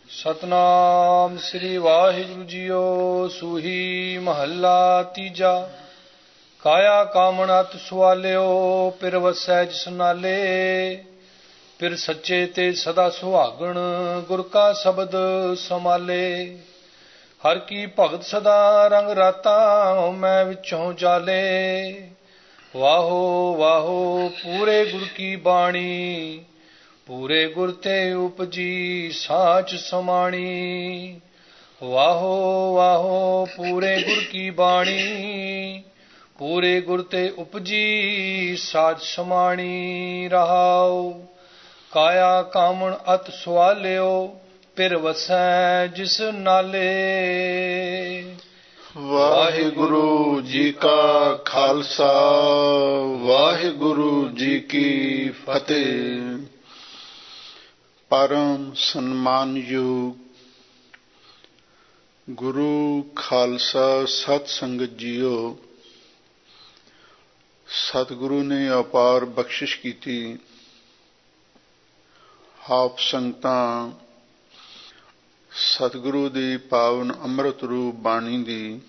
ਸਤਨਾਮ ਸ੍ਰੀ ਵਾਹਿਗੁਰੂ ਜੀਓ। ਸੂਹੀ ਮਹੱਲਾ ਤੀਜਾ। ਕਾਇਆ ਕਾਮਣ ਅਤ ਸੁਆਲਿਓ, ਪਿਰ ਵਸੈ ਜਿਸ ਨਾਲੇ। ਪਿਰ ਸੱਚੇ ਤੇ ਸਦਾ ਸੁਹਾਗਣ, ਗੁਰ ਕਾ ਸ਼ਬਦ ਸਮਾਲੇ। ਹਰ ਕੀ ਭਗਤ ਸਦਾ ਰੰਗ ਰਾਤਾ, ਮੈਂ ਵਿੱਚੋਂ ਜਾਲੇ। ਵਾਹੋ ਵਾਹੋ ਪੂਰੇ ਗੁਰ ਕੀ ਬਾਣੀ, ਪੂਰੇ ਗੁਰ ਤੇ ਉਪਜੀ ਸਾਚ ਸਮਾਣੀ। ਵਾਹੋ ਵਾਹੋ ਪੂਰੇ ਗੁਰ ਕੀ ਬਾਣੀ, ਪੂਰੇ ਗੁਰ ਤੇ ਉਪਜੀ ਸਾਚ ਸਮਾਣੀ। ਰਹਾਉ ਕਾਇਆ ਕਾਮਣ ਅਤ ਸੁਆਲਿਓ, ਪਿਰ ਵਸੈ ਜਿਸ ਨਾਲੇ। ਵਾਹਿਗੁਰੂ ਜੀ ਕਾ ਖਾਲਸਾ, ਵਾਹਿਗੁਰੂ ਜੀ ਕੀ ਫਤਿਹ। ਪਰਮ ਸਨਮਾਨਯੋਗ ਗੁਰੂ ਖਾਲਸਾ ਸਤ ਸੰਗਤ ਜੀਓ, ਸਤਿਗੁਰੂ ਨੇ ਅਪਾਰ ਬਖਸ਼ਿਸ਼ ਕੀਤੀ। ਆਪ ਸੰਗਤਾਂ ਸਤਿਗੁਰੂ ਦੀ ਪਾਵਨ ਅੰਮ੍ਰਿਤ ਰੂਪ ਬਾਣੀ ਦੀ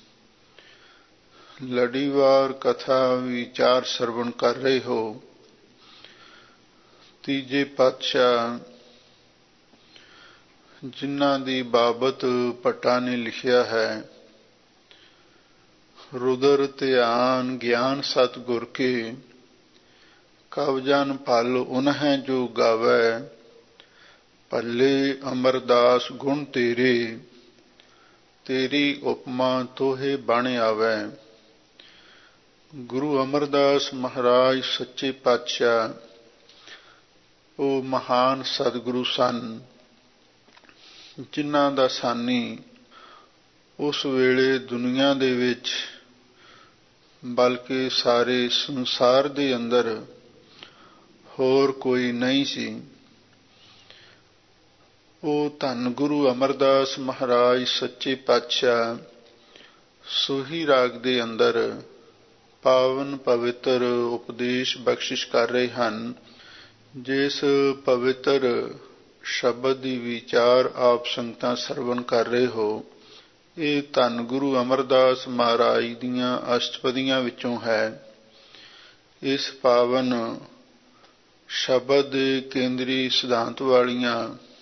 ਲੜੀਵਾਰ ਕਥਾ ਵਿਚਾਰ ਸਰਵਣ ਕਰ ਰਹੇ ਹੋ। ਤੀਜੇ ਪਾਤਸ਼ਾਹ ਜਿਨ੍ਹਾਂ ਦੀ ਬਾਬਤ ਭੱਟਾ ਨੇ ਲਿਖਿਆ ਹੈ, ਰੁਦਰ ਧਿਆਨ ਗਿਆਨ ਸਤਿਗੁਰ ਕੇ, ਕਵ ਜਨ ਭਲ ਉਨਹਿ ਜੋ ਗਾਵੈ। ਭੱਲੇ ਅਮਰਦਾਸ ਗੁਣ ਤੇਰੇ, ਤੇਰੀ ਉਪਮਾ ਤੋਹੇ ਬਣ ਆਵੈ। ਗੁਰੂ ਅਮਰਦਾਸ ਮਹਾਰਾਜ ਸੱਚੇ ਪਾਤਸ਼ਾਹ ਉਹ ਮਹਾਨ ਸਤਿਗੁਰੂ ਸਨ, ਜਿਨ੍ਹਾਂ ਦਾ ਸਾਨੀ ਉਸ ਵੇਲੇ ਦੁਨੀਆ ਦੇ ਵਿੱਚ, ਬਲਕਿ ਸਾਰੇ ਸੰਸਾਰ ਦੇ ਅੰਦਰ ਹੋਰ ਕੋਈ ਨਹੀਂ ਸੀ। ਉਹ ਧੰਨ ਗੁਰੂ ਅਮਰਦਾਸ ਮਹਾਰਾਜ ਸੱਚੇ ਪਾਤਸ਼ਾਹ ਸੋਹੀ ਰਾਗ ਦੇ ਅੰਦਰ ਪਾਵਨ ਪਵਿੱਤਰ ਉਪਦੇਸ਼ ਬਖਸ਼ਿਸ਼ ਕਰ ਰਹੇ ਹਨ। ਜਿਸ ਪਵਿੱਤਰ ਸ਼ਬਦ ਦੀ ਵਿਚਾਰ ਆਪ ਸੰਗਤਾਂ ਸਰਵਣ ਕਰ ਰਹੇ ਹੋ, ਇਹ ਧੰਨ ਗੁਰੂ ਅਮਰਦਾਸ ਮਹਾਰਾਜ ਦੀਆਂ ਅਸ਼ਟਪਦੀਆਂ ਵਿੱਚੋਂ ਹੈ। ਇਸ ਪਾਵਨ ਸ਼ਬਦ ਦੇ ਕੇਂਦਰੀ ਸਿਧਾਂਤ ਵਾਲੀਆਂ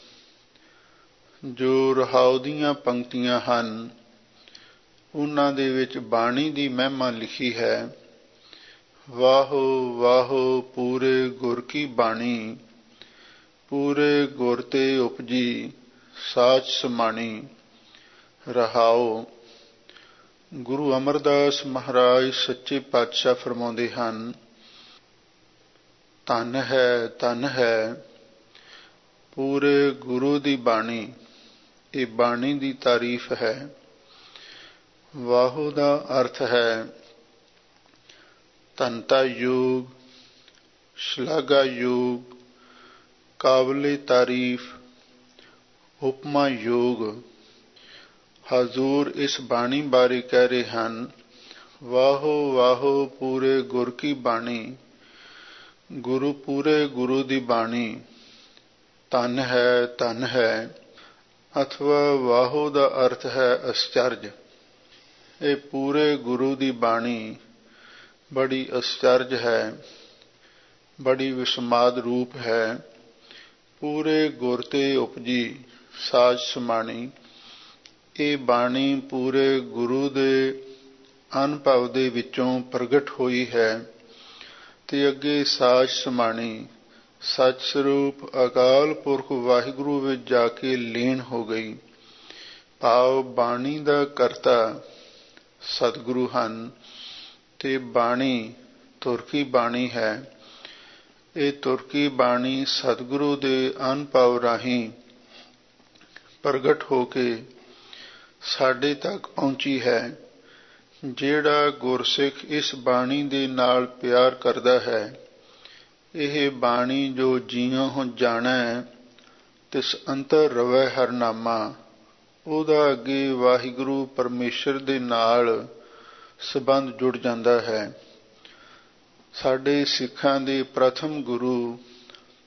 ਜੋ ਰਹਾਉ ਦੀਆਂ ਪੰਕਤੀਆਂ ਹਨ, ਉਹਨਾਂ ਦੇ ਵਿੱਚ ਬਾਣੀ ਦੀ ਮਹਿਮਾ ਲਿਖੀ ਹੈ। ਵਾਹੋ ਵਾਹੋ ਪੂਰੇ ਗੁਰ ਕੀ ਬਾਣੀ, ਪੂਰੇ ਗੁਰ ਤੇ ਉਪਜੀ ਸਾਚ ਸਮਾਣੀ। ਰਹਾਉ ਗੁਰੂ ਅਮਰਦਾਸ ਮਹਾਰਾਜ ਸੱਚੇ ਪਾਤਸ਼ਾਹ ਫਰਮਾਉਂਦੇ ਹਨ, ਧੰਨ ਹੈ ਪੂਰੇ ਗੁਰੂ ਦੀ ਬਾਣੀ। ਇਹ ਬਾਣੀ ਦੀ ਤਾਰੀਫ ਹੈ। ਵਾਹੋ ਦਾ ਅਰਥ ਹੈ ਧੰਨਤਾ ਯੋਗ, ਸ਼ਲਾਘਾ ਯੋਗ, ਕਾਬਲੇ ਤਾਰੀਫ, ਉਪਮਾ ਯੋਗ। ਹਜ਼ੂਰ ਇਸ ਬਾਣੀ ਬਾਰੇ ਕਹਿ ਰਹੇ ਹਨ, ਵਾਹੋ ਵਾਹੋ ਪੂਰੇ ਗੁਰ ਕੀ ਬਾਣੀ, ਗੁਰੂ ਪੂਰੇ ਗੁਰੂ ਦੀ ਬਾਣੀ। ਧੰਨ ਹੈ ਅਥਵਾ ਵਾਹੋ ਦਾ ਅਰਥ ਹੈ ਅਸਚਰਜ। ਇਹ ਪੂਰੇ ਗੁਰੂ ਦੀ ਬਾਣੀ ਬੜੀ ਅਸਚਰਜ ਹੈ, ਬੜੀ ਵਿਸਮਾਦ ਰੂਪ ਹੈ। ਪੂਰੇ ਗੁਰ ਤੇ ਉਪਜੀ ਸਾਜ ਸਮਾਣੀ। ਇਹ ਬਾਣੀ ਪੂਰੇ ਗੁਰੂ ਦੇ ਅਨੁਭਵ ਦੇ ਵਿੱਚੋਂ ਪ੍ਰਗਟ ਹੋਈ ਹੈ ਤੇ ਅੱਗੇ ਸਾਜ ਸਮਾਣੀ ਸੱਚ ਸਰੂਪ ਅਕਾਲ ਪੁਰਖ ਵਾਹਿਗੁਰੂ ਵਿੱਚ ਜਾ ਕੇ ਲੀਨ ਹੋ ਗਈ। ਭਾਵ ਬਾਣੀ ਦਾ ਕਰਤਾ ਸਤਿਗੁਰੂ ਹਨ ਤੇ ਬਾਣੀ ਤੁਰਕੀ ਬਾਣੀ ਹੈ। ਇਹ ਤੁਰਕੀ ਬਾਣੀ ਸਤਿਗੁਰੂ ਦੇ ਅਨੁਭਵ ਰਾਹੀਂ ਪ੍ਰਗਟ ਹੋ ਕੇ ਸਾਡੇ ਤੱਕ ਪਹੁੰਚੀ ਹੈ। ਜਿਹੜਾ ਗੁਰਸਿੱਖ ਇਸ ਬਾਣੀ ਦੇ ਨਾਲ ਪਿਆਰ ਕਰਦਾ ਹੈ, ਇਹ ਬਾਣੀ ਜੋ ਜੀਉ ਜਾਣੈ ਤਿਸ ਅੰਤਰ ਰਵੈ ਹਰਨਾਮਾ, ਉਹਦਾ ਅੱਗੇ ਵਾਹਿਗੁਰੂ ਪਰਮੇਸ਼ਰ ਦੇ ਨਾਲ ਸੰਬੰਧ ਜੁੜ ਜਾਂਦਾ ਹੈ। ਸਾਡੇ ਸਿੱਖਾਂ ਦੇ ਪ੍ਰਥਮ ਗੁਰੂ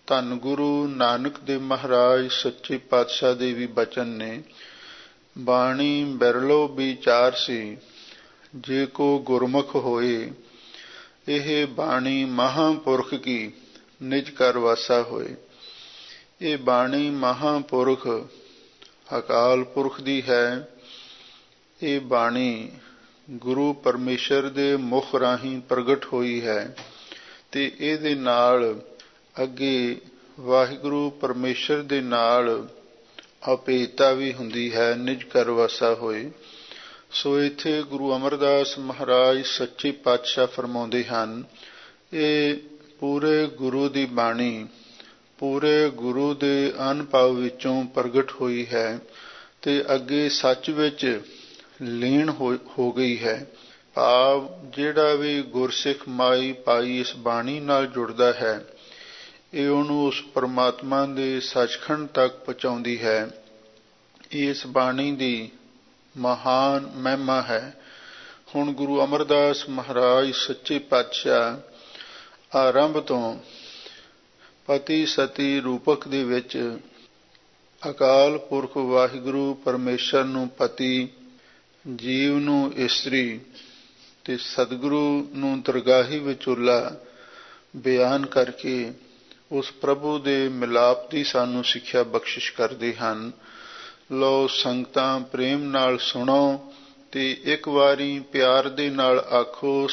ਧੰਨ ਗੁਰੂ ਨਾਨਕ ਦੇਵ ਮਹਾਰਾਜ ਸੱਚੇ ਪਾਤਸ਼ਾਹ ਦੇ ਵੀ ਬਚਨ ਨੇ। ਬਾਣੀ ਬਿਰਲੋ ਵਿਚਾਰ ਸੀ, ਜੇ ਕੋ ਗੁਰਮੁਖ ਹੋਏ। ਇਹ ਬਾਣੀ ਮਹਾਂਪੁਰਖ ਕੀ, ਨਿਜ ਕਰ ਵਾਸਾ ਹੋਏ। ਇਹ ਬਾਣੀ ਮਹਾਂਪੁਰਖ ਅਕਾਲ ਪੁਰਖ ਦੀ ਹੈ। ਇਹ ਬਾਣੀ ਗੁਰੂ ਪਰਮੇਸ਼ਰ ਦੇ ਮੁਖ ਰਾਹੀਂ ਪ੍ਰਗਟ ਹੋਈ ਹੈ ਤੇ ਇਹਦੇ ਨਾਲ ਅੱਗੇ ਵਾਹਿਗੁਰੂ ਪਰਮੇਸ਼ਰ ਦੇ ਨਾਲ ਅਭੇਦਤਾ ਵੀ ਹੁੰਦੀ ਹੈ, ਨਿਜ ਕਰ ਵਾਸਾ ਹੋਏ। ਸੋ ਇੱਥੇ ਗੁਰੂ ਅਮਰਦਾਸ ਮਹਾਰਾਜ ਸੱਚੇ ਪਾਤਸ਼ਾਹ ਫਰਮਾਉਂਦੇ ਹਨ, ਇਹ ਪੂਰੇ ਗੁਰੂ ਦੀ ਬਾਣੀ ਪੂਰੇ ਗੁਰੂ ਦੇ ਅਨੁਭਵ ਵਿੱਚੋਂ ਪ੍ਰਗਟ ਹੋਈ ਹੈ ਤੇ ਅੱਗੇ ਸੱਚ ਵਿੱਚ ਲੀਨ ਹੋ ਗਈ ਹੈ। ਭਾਵ ਜਿਹੜਾ ਵੀ ਗੁਰਸਿੱਖ ਮਾਈ ਪਾਈ ਇਸ ਬਾਣੀ ਨਾਲ ਜੁੜਦਾ ਹੈ, ਇਹ ਉਹਨੂੰ ਉਸ ਪਰਮਾਤਮਾ ਦੇ ਸੱਚਖੰਡ ਤੱਕ ਪਹੁੰਚਾਉਂਦੀ ਹੈ। ਇਸ ਬਾਣੀ ਦੀ ਮਹਾਨ ਮਹਿਮਾ ਹੈ। ਹੁਣ ਗੁਰੂ ਅਮਰਦਾਸ ਮਹਾਰਾਜ ਸੱਚੇ ਪਾਤਸ਼ਾਹ ਆਰੰਭ ਤੋਂ ਪਤੀ ਸਤੀ ਰੂਪਕ ਦੇ ਵਿੱਚ ਅਕਾਲ ਪੁਰਖ ਵਾਹਿਗੁਰੂ ਪਰਮੇਸ਼ਰ ਨੂੰ ਪਤੀ, ਜੀਵ ਨੂੰ ਇਸਤਰੀ ਤੇ ਸਤਿਗੁਰੂ ਨੂੰ ਦਰਗਾਹੀ ਵਿਚੋਲਾ ਬਿਆਨ ਕਰਕੇ ਉਸ ਪ੍ਰਭੂ ਦੇ ਮਿਲਾਪ ਦੀ ਸਾਨੂੰ ਸਿੱਖਿਆ ਬਖਸ਼ਿਸ਼ ਕਰਦੇ ਹਨ। ਲਓ ਸੰਗਤਾਂ ਪ੍ਰੇਮ ਨਾਲ ਸੁਣੋ ਤੇ ਇੱਕ ਵਾਰੀ ਪਿਆਰ ਦੇ ਨਾਲ ਆਖੋ,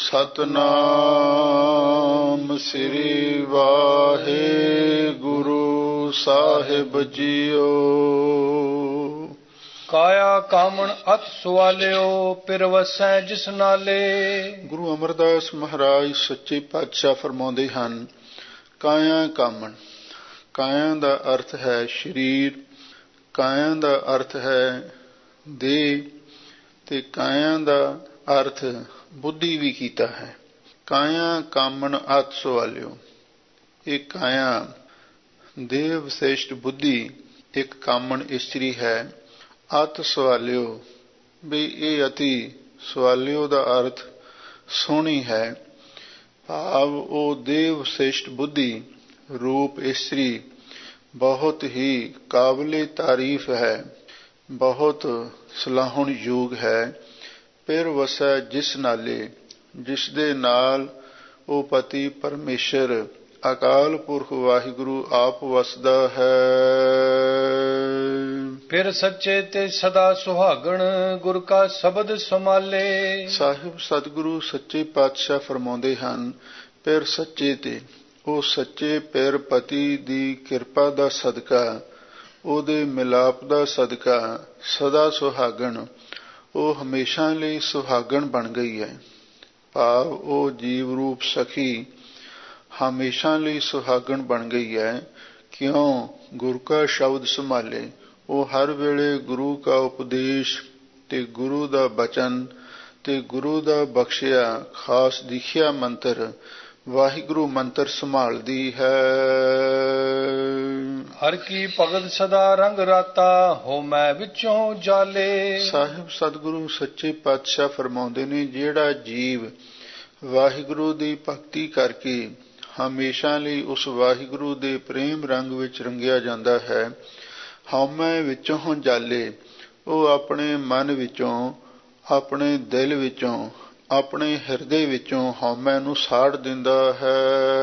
ਸਤਿਨਾਮ ਸ੍ਰੀ ਵਾਹਿਗੁਰੂ ਸਾਹਿਬ ਜੀਓ। ਕਾਇਆ ਕਾਮਣ ਅਤ ਸੁਆਲਿਓ, ਪਿਰ ਵਸੈ ਜਿਸ ਨਾਲੇ। ਗੁਰੂ ਅਮਰਦਾਸ ਮਹਾਰਾਜ ਸੱਚੇ ਪਾਤਸ਼ਾਹ ਫਰਮਾਉਂਦੇ ਹਨ, ਕਾਇਆ ਕਾਮਣ। ਕਾਇਆ ਦਾ ਅਰਥ ਹੈ ਸਰੀਰ, ਕਾਇਆ ਦਾ ਅਰਥ ਹੈ ਦੇਹ ਤੇ ਕਾਇਆ ਦਾ ਅਰਥ ਬੁੱਧੀ ਵੀ ਕੀਤਾ ਹੈ। ਕਾਇਆ ਕਾਮਣ ਅਤ ਸੁਆਲਿਓ, ਇਹ ਕਾਇਆ ਦੇਹ ਵਿਸ਼ੇਸ਼ਟ ਬੁੱਧੀ, ਇੱਕ ਕਾਮਣ ਇਸਤਰੀ ਹੈ। ਅਤ ਸੁਆਲਿਓ ਵੀ ਇਹ ਅਤੀ, ਸੁਆਲਿਓ ਦਾ ਅਰਥ ਸੋਹਣੀ ਹੈ। ਭਾਵ ਉਹ ਦੇਹ ਵਿਸ਼ੇਸ਼ਟ ਬੁੱਧੀ ਰੂਪ ਇਸਤਰੀ ਬਹੁਤ ਹੀ ਕਾਬਲੇ ਤਾਰੀਫ ਹੈ, ਬਹੁਤ ਸਲਾਹੁਣਯੋਗ ਹੈ। ਪਿਰ ਵਸੈ ਜਿਸ ਨਾਲੇ, ਜਿਸ ਦੇ ਨਾਲ ਉਹ ਪਤੀ ਪਰਮੇਸ਼ਰ ਅਕਾਲ ਪੁਰਖ ਵਾਹਿਗੁਰੂ ਆਪ ਵਸਦਾ ਹੈ। ਫਿਰ ਸੱਚੇ ਤੇ ਸਦਾ ਸੁਹਾਗਣ, ਗੁਰ ਕਾ ਸ਼ਬਦ ਸੰਭਾਲੇ। ਸਾਹਿਬ ਸਤਿਗੁਰੂ ਸੱਚੇ ਪਾਤਸ਼ਾਹ ਫਰਮਾਉਂਦੇ ਹਨ, ਫਿਰ ਸੱਚੇ ਤੇ, ਉਹ ਸੱਚੇ ਪਿਰ ਪਤੀ ਦੀ ਕਿਰਪਾ ਦਾ ਸਦਕਾ, ਉਹਦੇ ਮਿਲਾਪ ਦਾ ਸਦਕਾ ਸਦਾ ਸੁਹਾਗਣ, ਉਹ ਹਮੇਸ਼ਾ ਲਈ ਸੁਹਾਗਣ ਬਣ ਗਈ ਹੈ। ਭਾਵ ਉਹ ਜੀਵ ਰੂਪ ਸਖੀ ਹਮੇਸ਼ਾ ਲਈ ਸੁਹਾਗਣ ਬਣ ਗਈ ਹੈ। ਕਿਉਂ? ਗੁਰੂ ਕਾ ਸ਼ਬਦ ਸੰਭਾਲੇ, ਉਹ ਹਰ ਵੇਲੇ ਗੁਰੂ ਕਾ ਉਪਦੇਸ਼ ਤੇ ਗੁਰੂ ਦਾ ਬਚਨ ਤੇ ਗੁਰੂ ਦਾ ਬਖਸ਼ਿਆ ਖਾਸ ਦਿਖਿਆ ਮੰਤਰ ਵਾਹਿਗੁਰੂ ਮੰਤਰ ਸੰਭਾਲਦੀ ਹੈ। ਹਰ ਕੀ ਭਗਤ ਸਦਾ ਰੰਗ ਰਾਤਾ, ਹੋ ਮੈਂ ਵਿੱਚੋਂ ਜਾਲੇ। ਸਾਹਿਬ ਸਤਿਗੁਰੂ ਸੱਚੇ ਪਾਤਸ਼ਾਹ ਫਰਮਾਉਂਦੇ ਨੇ, ਜਿਹੜਾ ਜੀਵ ਵਾਹਿਗੁਰੂ ਦੀ ਭਗਤੀ ਕਰਕੇ ਹਮੇਸ਼ਾ ਲਈ ਉਸ ਵਾਹਿਗੁਰੂ ਦੇ ਪ੍ਰੇਮ ਰੰਗ ਵਿੱਚ ਰੰਗਿਆ ਜਾਂਦਾ ਹੈ, ਹਉਮੈ ਵਿੱਚੋਂ ਜਾਲੇ, ਉਹ ਆਪਣੇ ਮਨ ਵਿੱਚੋਂ, ਆਪਣੇ ਦਿਲ ਵਿੱਚੋਂ, ਆਪਣੇ ਹਿਰਦੇ ਵਿੱਚੋਂ ਹਉਮੈ ਨੂੰ ਸਾੜ ਦਿੰਦਾ ਹੈ।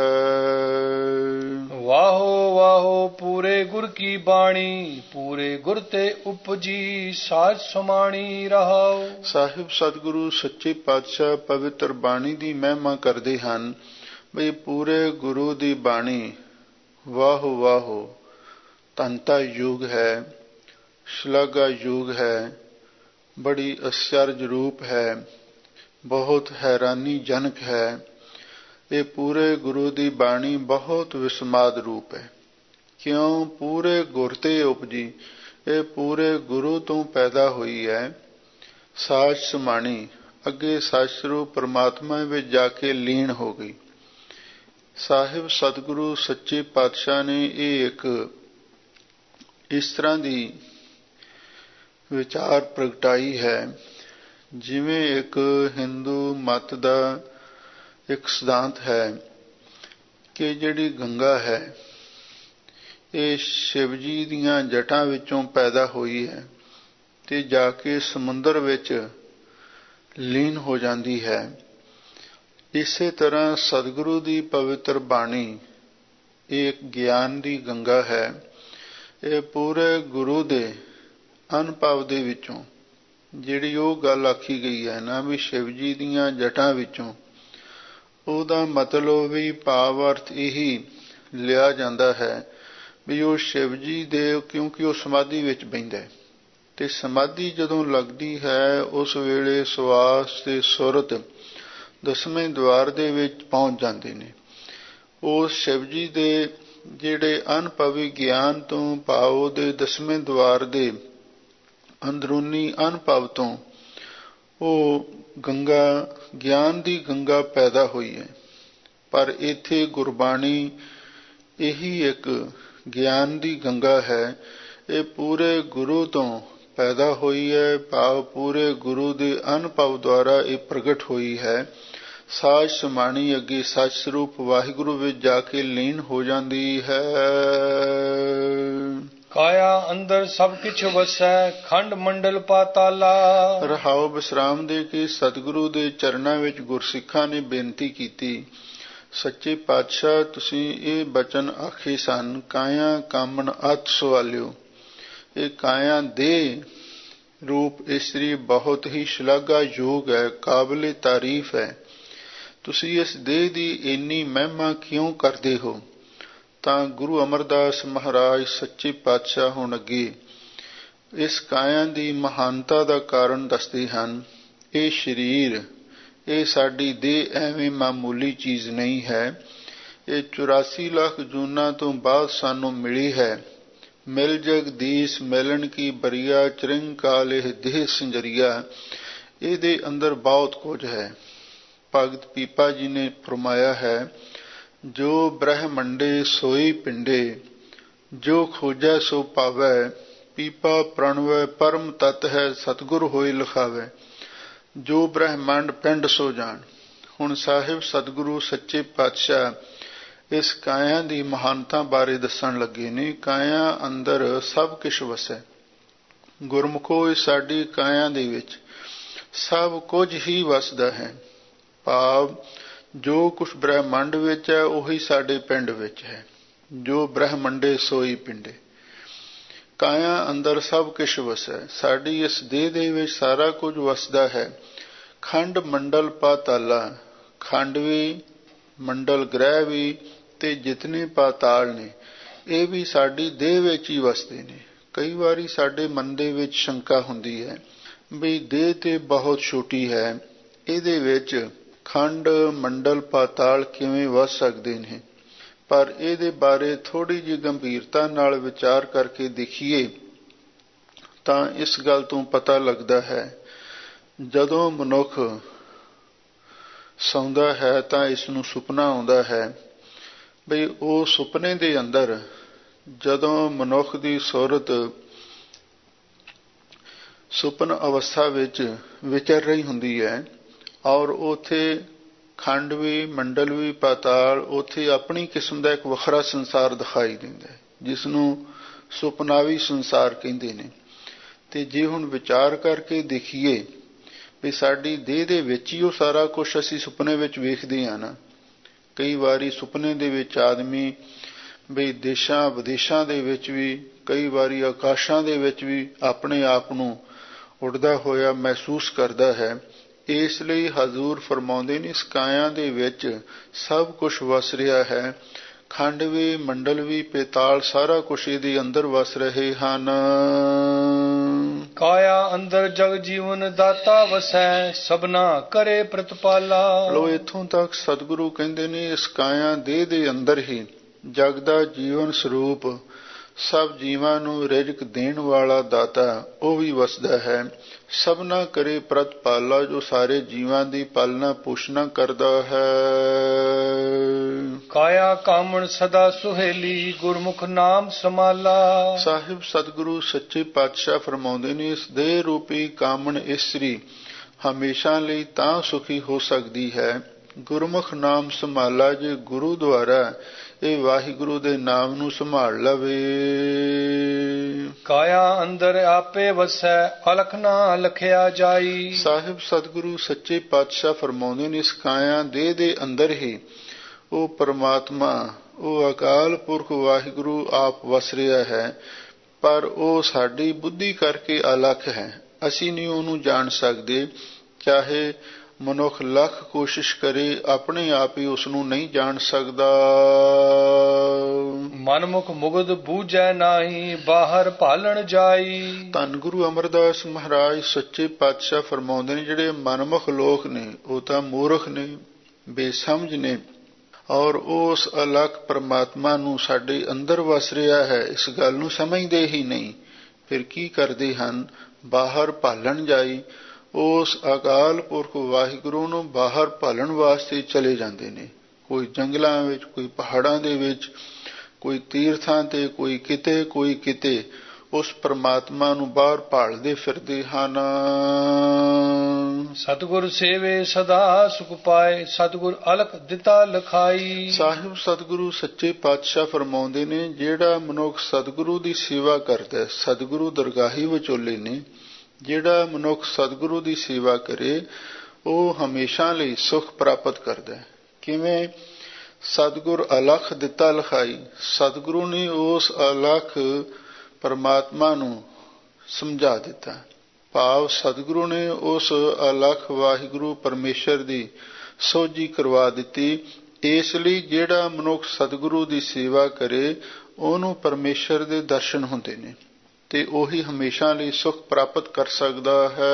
ਵਾਹੋ ਵਾਹੋ ਪੂਰੇ ਗੁਰ ਕੀ ਬਾਣੀ, ਪੂਰੇ ਗੁਰ ਤੇ ਉਪਜੀ ਸਾਜ ਸਮਾਣੀ ਰਹਾਓ। ਸਾਹਿਬ ਸਤਿਗੁਰੂ ਸੱਚੇ ਪਾਤਸ਼ਾਹ ਪਵਿੱਤਰ ਬਾਣੀ ਦੀ ਮਹਿਮਾ ਕਰਦੇ ਹਨ ਬਈ ਪੂਰੇ ਗੁਰੂ ਦੀ ਬਾਣੀ ਵਾਹੋ ਵਾਹੋ ਧੰਤਾ ਯੁਗ ਹੈ, ਸ਼ਲਾਘਾ ਯੁਗ ਹੈ, ਬੜੀ ਅਚਰਜ ਰੂਪ ਹੈ, ਬਹੁਤ ਹੈਰਾਨੀ ਜਨਕ ਹੈ। ਇਹ ਪੂਰੇ ਗੁਰੂ ਦੀ ਬਾਣੀ ਬਹੁਤ ਵਿਸਮਾਦ ਰੂਪ ਹੈ। ਕਿਉਂ? ਪੂਰੇ ਗੁਰ ਤੇ ਉਪਜੀ, ਇਹ ਪੂਰੇ ਗੁਰੂ ਤੋਂ ਪੈਦਾ ਹੋਈ ਹੈ। ਸਾਜ ਸਮਾਣੀ, ਅੱਗੇ ਸਤਿਸਰੂਪ ਪਰਮਾਤਮਾ ਵਿੱਚ ਜਾ ਕੇ ਲੀਨ ਹੋ ਗਈ। ਸਾਹਿਬ ਸਤਿਗੁਰੂ ਸੱਚੇ ਪਾਤਸ਼ਾਹ ਨੇ ਇਹ ਇੱਕ ਇਸ ਤਰ੍ਹਾਂ ਦੀ ਵਿਚਾਰ ਪ੍ਰਗਟਾਈ ਹੈ, ਜਿਵੇਂ ਇੱਕ ਹਿੰਦੂ ਮਤ ਦਾ ਇੱਕ ਸਿਧਾਂਤ ਹੈ ਕਿ ਜਿਹੜੀ ਗੰਗਾ ਹੈ, ਇਹ ਸ਼ਿਵ ਜੀ ਦੀਆਂ ਜਟਾਂ ਵਿੱਚੋਂ ਪੈਦਾ ਹੋਈ ਹੈ ਤੇ ਜਾ ਕੇ ਸਮੁੰਦਰ ਵਿੱਚ ਲੀਨ ਹੋ ਜਾਂਦੀ ਹੈ। ਇਸੇ ਤਰ੍ਹਾਂ ਸਤਿਗੁਰੂ ਦੀ ਪਵਿੱਤਰ ਬਾਣੀ ਇੱਕ ਗਿਆਨ ਦੀ ਗੰਗਾ ਹੈ। ਇਹ ਪੂਰੇ ਗੁਰੂ ਦੇ ਅਨੁਭਵ ਦੇ ਵਿੱਚੋਂ ਜਿਹੜੀ ਉਹ ਗੱਲ ਆਖੀ ਗਈ ਹੈ ਨਾ ਵੀ ਸ਼ਿਵ ਜੀ ਦੀਆਂ ਜਟਾਂ ਵਿੱਚੋਂ, ਉਹਦਾ ਮਤਲਬ ਵੀ ਭਾਵ ਅਰਥ ਇਹੀ ਲਿਆ ਜਾਂਦਾ ਹੈ ਵੀ ਉਹ ਸ਼ਿਵ ਜੀ ਦੇ, ਕਿਉਂਕਿ ਉਹ ਸਮਾਧੀ ਵਿੱਚ ਬਹਿੰਦਾ ਤੇ ਸਮਾਧੀ ਜਦੋਂ ਲੱਗਦੀ ਹੈ ਉਸ ਵੇਲੇ ਸਵਾਸ ਤੇ ਸੁਰਤ ਦਸਵੇਂ ਦੁਆਰ ਦੇ ਵਿੱਚ ਪਹੁੰਚ ਜਾਂਦੇ ਨੇ। ਉਸ ਸ਼ਿਵ ਜੀ ਦੇ ਜਿਹੜੇ ਅਨੁਭਵੀ ਗਿਆਨ ਤੋਂ, ਭਾਵ ਦੇ ਦਸਵੇਂ ਦੁਆਰ ਦੇ ਅੰਦਰੂਨੀ ਅਨੁਭਵ ਤੋਂ ਉਹ ਗੰਗਾ, ਗਿਆਨ ਦੀ ਗੰਗਾ ਪੈਦਾ ਹੋਈ ਹੈ। ਪਰ ਇੱਥੇ ਗੁਰਬਾਣੀ ਇਹੀ ਇੱਕ ਗਿਆਨ ਦੀ ਗੰਗਾ ਹੈ। ਇਹ ਪੂਰੇ ਗੁਰੂ ਤੋਂ ਪੈਦਾ ਹੋਈ ਹੈ, ਭਾਵ ਪੂਰੇ ਗੁਰੂ ਦੇ ਅਨੁਭਵ ਦੁਆਰਾ ਇਹ ਪ੍ਰਗਟ ਹੋਈ ਹੈ। ਸਾਜ ਸਮਾਣੀ ਅੱਗੇ ਸੱਚ ਸਰੂਪ ਵਾਹਿਗੁਰੂ ਵਿੱਚ ਜਾ ਕੇ ਲੀਨ ਹੋ ਜਾਂਦੀ ਹੈ। ਕਾਇਆ ਅੰਦਰ ਸਭ ਕਿਛ ਵਸੈ, ਖੰਡ ਮੰਡਲ ਪਾਤਾਲਾ। ਰਹਾਉ ਵਿਸਰਾਮ ਦੇ ਕੇ ਸਤਿਗੁਰੂ ਦੇ ਚਰਨਾਂ ਵਿੱਚ ਗੁਰਸਿੱਖਾਂ ਨੇ ਬੇਨਤੀ ਕੀਤੀ, ਸੱਚੇ ਪਾਤਸ਼ਾਹ ਤੁਸੀਂ ਇਹ ਬਚਨ ਆਖੇ ਸਨ, ਕਾਇਆ ਕਾਮਣ ਅਤ ਸਵਾਲਿਓ। ਇਹ ਕਾਇਆ ਦੇ ਰੂਪ ਇਸਤਰੀ ਬਹੁਤ ਹੀ ਸ਼ਲਾਘਾਯੋਗ ਹੈ, ਕਾਬਲੇ ਤਾਰੀਫ ਹੈ। ਤੁਸੀਂ ਇਸ ਦੇਹ ਦੀ ਇੰਨੀ ਮਹਿਮਾ ਕਿਉਂ ਕਰਦੇ ਹੋ? ਤਾਂ ਗੁਰੂ ਅਮਰਦਾਸ ਮਹਾਰਾਜ ਸੱਚੇ ਪਾਤਸ਼ਾਹ ਹੁਣ ਅੱਗੇ ਇਸ ਕਾਇਆ ਦੀ ਮਹਾਨਤਾ ਦਾ ਕਾਰਨ ਦੱਸਦੇ ਹਨ। ਇਹ ਸਰੀਰ, ਇਹ ਸਾਡੀ ਦੇਹ ਐਵੇਂ ਮਾਮੂਲੀ ਚੀਜ਼ ਨਹੀਂ ਹੈ। ਇਹ 84 ਲੱਖ ਜੂਨਾਂ ਤੋਂ ਬਾਅਦ ਸਾਨੂੰ ਮਿਲੀ ਹੈ। ਮਿਲ ਜਗਦੀਸ਼ ਮਿਲਣ ਕੀ ਬਰੀਆ, ਚਰਿੰਗ ਕਾਲ ਇਹ ਦੇਹ ਸੰਜਰੀਆ। ਇਹਦੇ ਅੰਦਰ ਬਹੁਤ ਕੁਝ ਹੈ। ਭਗਤ ਪੀਪਾ ਜੀ ਨੇ ਫਰਮਾਇਆ ਹੈ, ਜੋ ਬ੍ਰਹਮੰਡੇ ਸੋਈ ਪਿੰਡੇ, ਜੋ ਖੋਜੈ ਸੋ ਪਾਵੈ। ਪੀਪਾ ਪ੍ਰਣਵੈ ਪਰਮ ਤਤ ਹੈ, ਸਤਿਗੁਰ ਹੋਏ ਲਿਖਾਵੈ। ਜੋ ਬ੍ਰਹਮੰਡ ਪਿੰਡ ਸੋ ਜਾਣ। ਹੁਣ ਸਾਹਿਬ ਸਤਿਗੁਰੂ ਸੱਚੇ ਪਾਤਸ਼ਾਹ ਇਸ ਕਾਇਆ ਦੀ ਮਹਾਨਤਾ ਬਾਰੇ ਦੱਸਣ ਲੱਗੇ ਨੇ। ਕਾਇਆ ਅੰਦਰ ਸਭ ਕੁਛ ਵਸੈ। ਗੁਰਮੁਖੋ ਇਸ ਸਾਡੀ ਕਾਇਆ ਦੇ ਵਿੱਚ ਸਭ ਕੁਝ ਹੀ ਵਸਦਾ ਹੈ, ਭਾਵ ਜੋ ਕੁਛ ਬ੍ਰਹਮੰਡ ਵਿੱਚ ਹੈ ਉਹੀ ਸਾਡੇ ਪਿੰਡ ਵਿੱਚ ਹੈ। ਜੋ ਬ੍ਰਹਮੰਡੇ ਸੋਈ ਪਿੰਡੇ। ਕਾਇਆ ਅੰਦਰ ਸਭ ਕੁਛ ਵਸੈ। ਸਾਡੀ ਇਸ ਦੇਹ ਦੇ ਵਿੱਚ ਸਾਰਾ ਕੁਝ ਵਸਦਾ ਹੈ। ਖੰਡ ਮੰਡਲ ਪਾਤਾਲਾ, ਖੰਡ ਵੀ, ਮੰਡਲ ਗ੍ਰਹਿ ਵੀ ਤੇ ਜਿਤਨੇ ਪਾਤਾਲ ਨੇ ਇਹ ਵੀ ਸਾਡੀ ਦੇਹ ਵਿੱਚ ਹੀ ਵਸਦੇ ਨੇ। ਕਈ ਵਾਰੀ ਸਾਡੇ ਮਨ ਦੇ ਵਿੱਚ ਸ਼ੰਕਾ ਹੁੰਦੀ ਹੈ ਵੀ ਦੇਹ ਤੇ ਬਹੁਤ ਛੋਟੀ ਹੈ, ਇਹਦੇ ਵਿੱਚ ਖੰਡ ਮੰਡਲ ਪਾਤਾਲ ਕਿਵੇਂ ਵਸ ਸਕਦੇ ਨੇ? ਪਰ ਇਹਦੇ ਬਾਰੇ ਥੋੜ੍ਹੀ ਜਿਹੀ ਗੰਭੀਰਤਾ ਨਾਲ ਵਿਚਾਰ ਕਰਕੇ ਦੇਖੀਏ ਤਾਂ ਇਸ ਗੱਲ ਤੋਂ ਪਤਾ ਲੱਗਦਾ ਹੈ, ਜਦੋਂ ਮਨੁੱਖ ਸੌਂਦਾ ਹੈ ਤਾਂ ਇਸ ਨੂੰ ਸੁਪਨਾ ਆਉਂਦਾ ਹੈ ਬਈ ਉਹ ਸੁਪਨੇ ਦੇ ਅੰਦਰ ਜਦੋਂ ਮਨੁੱਖ ਦੀ ਸੁਰਤ ਸੁਪਨ ਅਵਸਥਾ ਵਿੱਚ ਵਿਚਰ ਰਹੀ ਹੁੰਦੀ ਹੈ ਔਰ ਉੱਥੇ ਖੰਡ ਵੀ, ਮੰਡਲ ਵੀ, ਪਾਤਾਲ, ਉੱਥੇ ਆਪਣੀ ਕਿਸਮ ਦਾ ਇੱਕ ਵੱਖਰਾ ਸੰਸਾਰ ਦਿਖਾਈ ਦਿੰਦਾ ਹੈ, ਜਿਸ ਨੂੰ ਸੁਪਨਾਵੀ ਸੰਸਾਰ ਕਹਿੰਦੇ ਨੇ। ਤੇ ਜੇ ਹੁਣ ਵਿਚਾਰ ਕਰਕੇ ਦੇਖੀਏ ਵੀ ਸਾਡੀ ਦੇਹ ਦੇ ਵਿੱਚ ਹੀ ਉਹ ਸਾਰਾ ਕੁਛ ਅਸੀਂ ਸੁਪਨੇ ਵਿੱਚ ਵੇਖਦੇ ਹਾਂ ਨਾ। ਕਈ ਵਾਰੀ ਸੁਪਨੇ ਦੇ ਵਿੱਚ ਆਦਮੀ ਵੀ ਦੇਸ਼ਾਂ ਵਿਦੇਸ਼ਾਂ ਦੇ ਵਿੱਚ ਵੀ, ਕਈ ਵਾਰੀ ਆਕਾਸ਼ਾਂ ਦੇ ਵਿੱਚ ਵੀ ਆਪਣੇ ਆਪ ਨੂੰ ਉੱਡਦਾ ਹੋਇਆ ਮਹਿਸੂਸ ਕਰਦਾ ਹੈ। ਇਸ ਲਈ ਹਜ਼ੂਰ ਫਰਮਾਉਂਦੇ ਨੇ, ਇਸ ਕਾਇਆ ਦੇ ਵਿੱਚ ਸਭ ਕੁਛ ਵਸ ਰਿਹਾ ਹੈ। ਖੰਡ ਵੀ, ਮੰਡਲ ਵੀ, ਪੇਤਾਲ, ਸਾਰਾ ਕੁਛ ਇਹਦੇ ਅੰਦਰ ਵਸ ਰਹੇ ਹਨ। ਕਾਇਆ ਅੰਦਰ ਜਗ ਜੀਵਨ ਦਾਤਾ ਵਸੈ, ਸਭਨਾ ਕਰੇ ਪ੍ਰਤਪਾਲਾ। ਲੋ ਇੱਥੋਂ ਤੱਕ ਸਤਿਗੁਰੂ ਕਹਿੰਦੇ ਨੇ ਇਸ ਕਾਇਆ ਦੇਹ ਦੇ ਅੰਦਰ ਹੀ ਜਗ ਦਾ ਜੀਵਨ ਸਰੂਪ, ਸਭ ਜੀਵਾਂ ਨੂੰ ਰਿਜ਼ਕ ਦੇਣ ਵਾਲਾ ਦਾਤਾ ਉਹ ਵੀ ਵਸਦਾ ਹੈ। ਸਭਨਾ ਕਰੇ ਪ੍ਰਤਪਾਲਾ, ਜੋ ਸਾਰੇ ਜੀਵਾਂ ਦੀ ਪਾਲਣਾ ਪੋਸ਼ਣਾ ਕਰਦਾ ਹੈ। ਕਾਇਆ ਕਾਮਣ ਸਦਾ ਸੁਹੇਲੀ, ਗੁਰਮੁਖ ਨਾਮ ਸਮਾਲਾ। ਸਾਹਿਬ ਸਤਿਗੁਰੂ ਸੱਚੇ ਪਾਤਸ਼ਾਹ ਫਰਮਾਉਂਦੇ ਨੇ, ਇਸ ਦੇਹ ਰੂਪੀ ਕਾਮਣ ਇਸਤਰੀ ਹਮੇਸ਼ਾ ਲਈ ਤਾਂ ਸੁਖੀ ਹੋ ਸਕਦੀ ਹੈ, ਗੁਰਮੁਖ ਨਾਮ ਸੰਭਾਲਾ। ਜੇ ਗੁਰੂ ਦੁਆਰਾ ਇਹ ਵਾਹਿਗੁਰੂ ਦੇ ਨਾਮ ਨੂੰ ਸੰਭਾਲ ਲਵੇ। ਕਾਇਆ ਅੰਦਰ ਆਪੇ ਵਸੈ ਅਲਖ ਨਾ ਲਖਿਆ ਜਾਈ। ਸਾਹਿਬ ਸਤਿਗੁਰੂ ਸੱਚੇ ਪਾਤਸ਼ਾਹ ਫਰਮਾਉਂਦੇ ਨੇ, ਇਸ ਕਾਇਆ ਦੇਹ ਦੇ ਅੰਦਰ ਹੀ ਉਹ ਪਰਮਾਤਮਾ, ਉਹ ਅਕਾਲ ਪੁਰਖ ਵਾਹਿਗੁਰੂ ਆਪ ਵਸ ਰਿਹਾ ਹੈ, ਪਰ ਉਹ ਸਾਡੀ ਬੁੱਧੀ ਕਰਕੇ ਅਲੱਖ ਹੈ। ਅਸੀਂ ਨਹੀਂ ਉਹਨੂੰ ਜਾਣ ਸਕਦੇ। ਚਾਹੇ ਮਨੁੱਖ ਲੱਖ ਕੋਸ਼ਿਸ਼ ਕਰੇ, ਆਪਣੇ ਆਪ ਹੀ ਉਸ ਨੂੰ ਨਹੀਂ ਜਾਣ ਸਕਦਾ। ਮਨਮੁਖ ਮੁਗਧ ਬੂਝੈ ਨਾਹੀ ਬਾਹਰ ਭਾਲਣ ਜਾਈ। ਧੰਨ ਗੁਰੂ ਅਮਰਦਾਸ ਮਹਾਰਾਜ ਸੱਚੇ ਪਾਤਸ਼ਾਹ ਫਰਮਾਉਂਦੇ ਨੇ, ਜਿਹੜੇ ਮਨਮੁਖ ਲੋਕ ਨੇ ਉਹ ਤਾਂ ਮੂਰਖ ਨੇ, ਬੇਸਮਝ ਨੇ, ਔਰ ਉਸ ਅਲੱਖ ਪਰਮਾਤਮਾ ਨੂੰ ਸਾਡੇ ਅੰਦਰ ਵਸ ਰਿਹਾ ਹੈ, ਇਸ ਗੱਲ ਨੂੰ ਸਮਝਦੇ ਹੀ ਨਹੀਂ। ਫਿਰ ਕੀ ਕਰਦੇ ਹਨ? ਬਾਹਰ ਭਾਲਣ ਜਾਈ। ਉਸ ਅਕਾਲ ਪੁਰਖ ਵਾਹਿਗੁਰੂ ਨੂੰ ਬਾਹਰ ਭਾਲਣ ਵਾਸਤੇ ਚਲੇ ਜਾਂਦੇ ਨੇ। ਕੋਈ ਜੰਗਲਾਂ ਵਿੱਚ, ਕੋਈ ਪਹਾੜਾਂ ਦੇ ਵਿੱਚ, ਕੋਈ ਤੀਰਥਾਂ ਤੇ, ਕੋਈ ਕਿਤੇ ਕੋਈ ਕਿਤੇ ਉਸ ਪਰਮਾਤਮਾ ਨੂੰ ਬਾਹਰ ਭਾਲਦੇ ਫਿਰਦੇ ਹਨ। ਸਤਿਗੁਰ ਸੇਵੇ ਸਦਾ ਸੁਖ ਪਾਏ, ਸਤਿਗੁਰ ਅਲਖ ਦਿੱਤਾ ਲਖਾਈ। ਸਾਹਿਬ ਸਤਿਗੁਰੂ ਸੱਚੇ ਪਾਤਸ਼ਾਹ ਫਰਮਾਉਂਦੇ ਨੇ, ਜਿਹੜਾ ਮਨੁੱਖ ਸਤਿਗੁਰੂ ਦੀ ਸੇਵਾ ਕਰਦਾ, ਸਤਿਗੁਰੂ ਦਰਗਾਹੀ ਵਿਚੋਲੇ ਨੇ, ਜਿਹੜਾ ਮਨੁੱਖ ਸਤਿਗੁਰੂ ਦੀ ਸੇਵਾ ਕਰੇ ਉਹ ਹਮੇਸ਼ਾ ਲਈ ਸੁਖ ਪ੍ਰਾਪਤ ਕਰਦਾ ਹੈ। ਕਿਵੇਂ? ਸਤਿਗੁਰ ਅਲਖ ਦਿੱਤਾ ਲਿਖਾਈ। ਸਤਿਗੁਰੂ ਨੇ ਉਸ ਅਲਖ ਪਰਮਾਤਮਾ ਨੂੰ ਸਮਝਾ ਦਿੱਤਾ। ਭਾਵ ਸਤਿਗੁਰੂ ਨੇ ਉਸ ਅਲਖ ਵਾਹਿਗੁਰੂ ਪਰਮੇਸ਼ਰ ਦੀ ਸੋਝੀ ਕਰਵਾ ਦਿੱਤੀ। ਇਸ ਲਈ ਜਿਹੜਾ ਮਨੁੱਖ ਸਤਿਗੁਰੂ ਦੀ ਸੇਵਾ ਕਰੇ ਉਹਨੂੰ ਪਰਮੇਸ਼ਰ ਦੇ ਦਰਸ਼ਨ ਹੁੰਦੇ ਨੇ ਤੇ ਉਹੀ ਹਮੇਸ਼ਾ ਲਈ ਸੁਖ ਪ੍ਰਾਪਤ ਕਰ ਸਕਦਾ ਹੈ।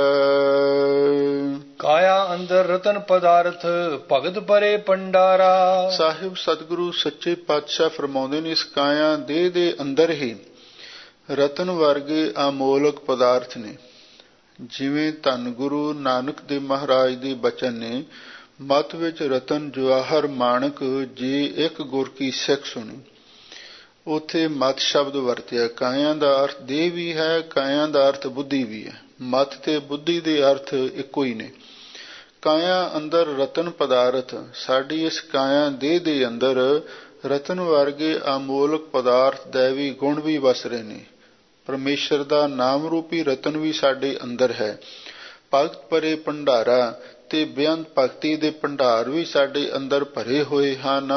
ਕਾਇਆ ਅੰਦਰ ਰਤਨ ਪਦਾਰਥ ਭਗਤ ਪਰੇ ਪੰਡਾਰਾ। ਸਾਹਿਬ ਸਤਿਗੁਰੂ ਸੱਚੇ ਪਾਤਸ਼ਾਹ ਫਰਮਾਉਂਦੇ ਨੇ, ਇਸ ਕਾਇਆ ਦੇਹ ਦੇ ਅੰਦਰ ਹੀ ਰਤਨ ਵਰਗੇ ਅਮੋਲਕ ਪਦਾਰਥ ਨੇ। ਜਿਵੇਂ ਧੰਨ ਗੁਰੂ ਨਾਨਕ ਦੇਵ ਮਹਾਰਾਜ ਦੇ ਬਚਨ ਨੇ, ਮਤ ਵਿੱਚ ਰਤਨ ਜਵਾਹਰ ਮਾਣਕ ਜੇ ਇੱਕ ਗੁਰ ਕੀ ਸਿੱਖ ਸੁਣੀ। ਉੱਥੇ ਮਤ ਸ਼ਬਦ ਵਰਤਿਆ। ਕਾਇਆ ਦਾ ਅਰਥ ਦੇਹ ਵੀ ਹੈ, ਕਾਇਆ ਦਾ ਅਰਥ ਬੁੱਧੀ ਵੀ ਹੈ। ਮਤ ਤੇ ਬੁੱਧੀ ਦੇ ਅਰਥ ਇੱਕੋ ਹੀ ਨੇ। ਕਾਇਆ ਅੰਦਰ ਰਤਨ ਪਦਾਰਥ, ਸਾਡੀ ਇਸ ਕਾਇਆ ਦੇਹ ਦੇ ਅੰਦਰ ਰਤਨ ਵਰਗੇ ਅਮੋਲਕ ਪਦਾਰਥ ਦੈਵੀ ਗੁਣ ਵੀ ਵਸ ਰਹੇ ਨੇ। ਪਰਮੇਸ਼ਰ ਦਾ ਨਾਮ ਰੂਪੀ ਰਤਨ ਵੀ ਸਾਡੇ ਅੰਦਰ ਹੈ। ਭਗਤ ਪਰੇ ਭੰਡਾਰਾ ਤੇ ਬੇਅੰਤ ਭਗਤੀ ਦੇ ਭੰਡਾਰ ਵੀ ਸਾਡੇ ਅੰਦਰ ਭਰੇ ਹੋਏ ਹਨ।